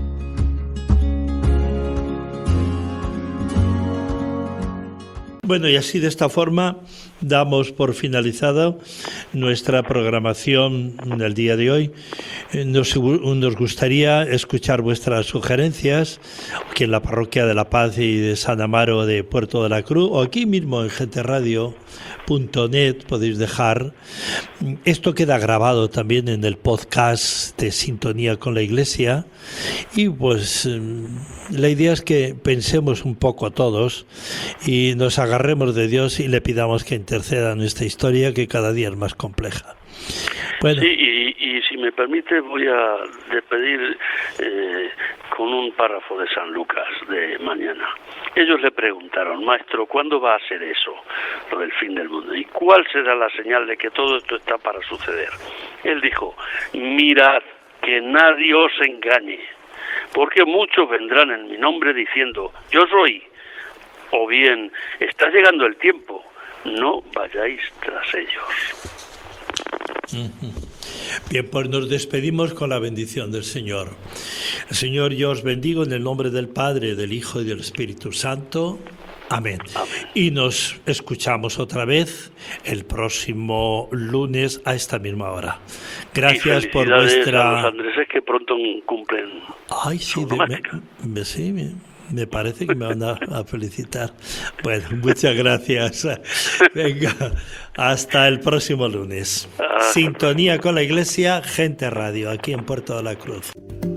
Bueno, y así de esta forma damos por finalizada nuestra programación del día de hoy. Nos, nos gustaría escuchar vuestras sugerencias aquí en la Parroquia de la Paz y de San Amaro de Puerto de la Cruz o aquí mismo en gente radio punto net podéis dejar. Esto queda grabado también en el podcast de Sintonía con la Iglesia y pues la idea es que pensemos un poco todos y nos agarremos de Dios y le pidamos que interceda en esta historia que cada día es más compleja. Bueno. Sí, y, y si me permite voy a despedir eh, con un párrafo de San Lucas de mañana. Ellos le preguntaron, Maestro, ¿cuándo va a ser eso, lo del fin del mundo? ¿Y cuál será la señal de que todo esto está para suceder? Él dijo, mirad que nadie os engañe, porque muchos vendrán en mi nombre diciendo, yo soy, o bien, está llegando el tiempo, no vayáis tras ellos. Bien, pues nos despedimos con la bendición del Señor. Señor, yo os bendigo en el nombre del Padre, del Hijo y del Espíritu Santo. Amén. Amén. Y nos escuchamos otra vez el próximo lunes a esta misma hora. Gracias por vuestra... a los andreses que pronto cumplen. Ay, sí, de, me, me, sí me, me parece que me van a, a felicitar. Bueno, muchas gracias. Venga, hasta el próximo lunes. Sintonía con la Iglesia, Gente Radio, aquí en Puerto de la Cruz.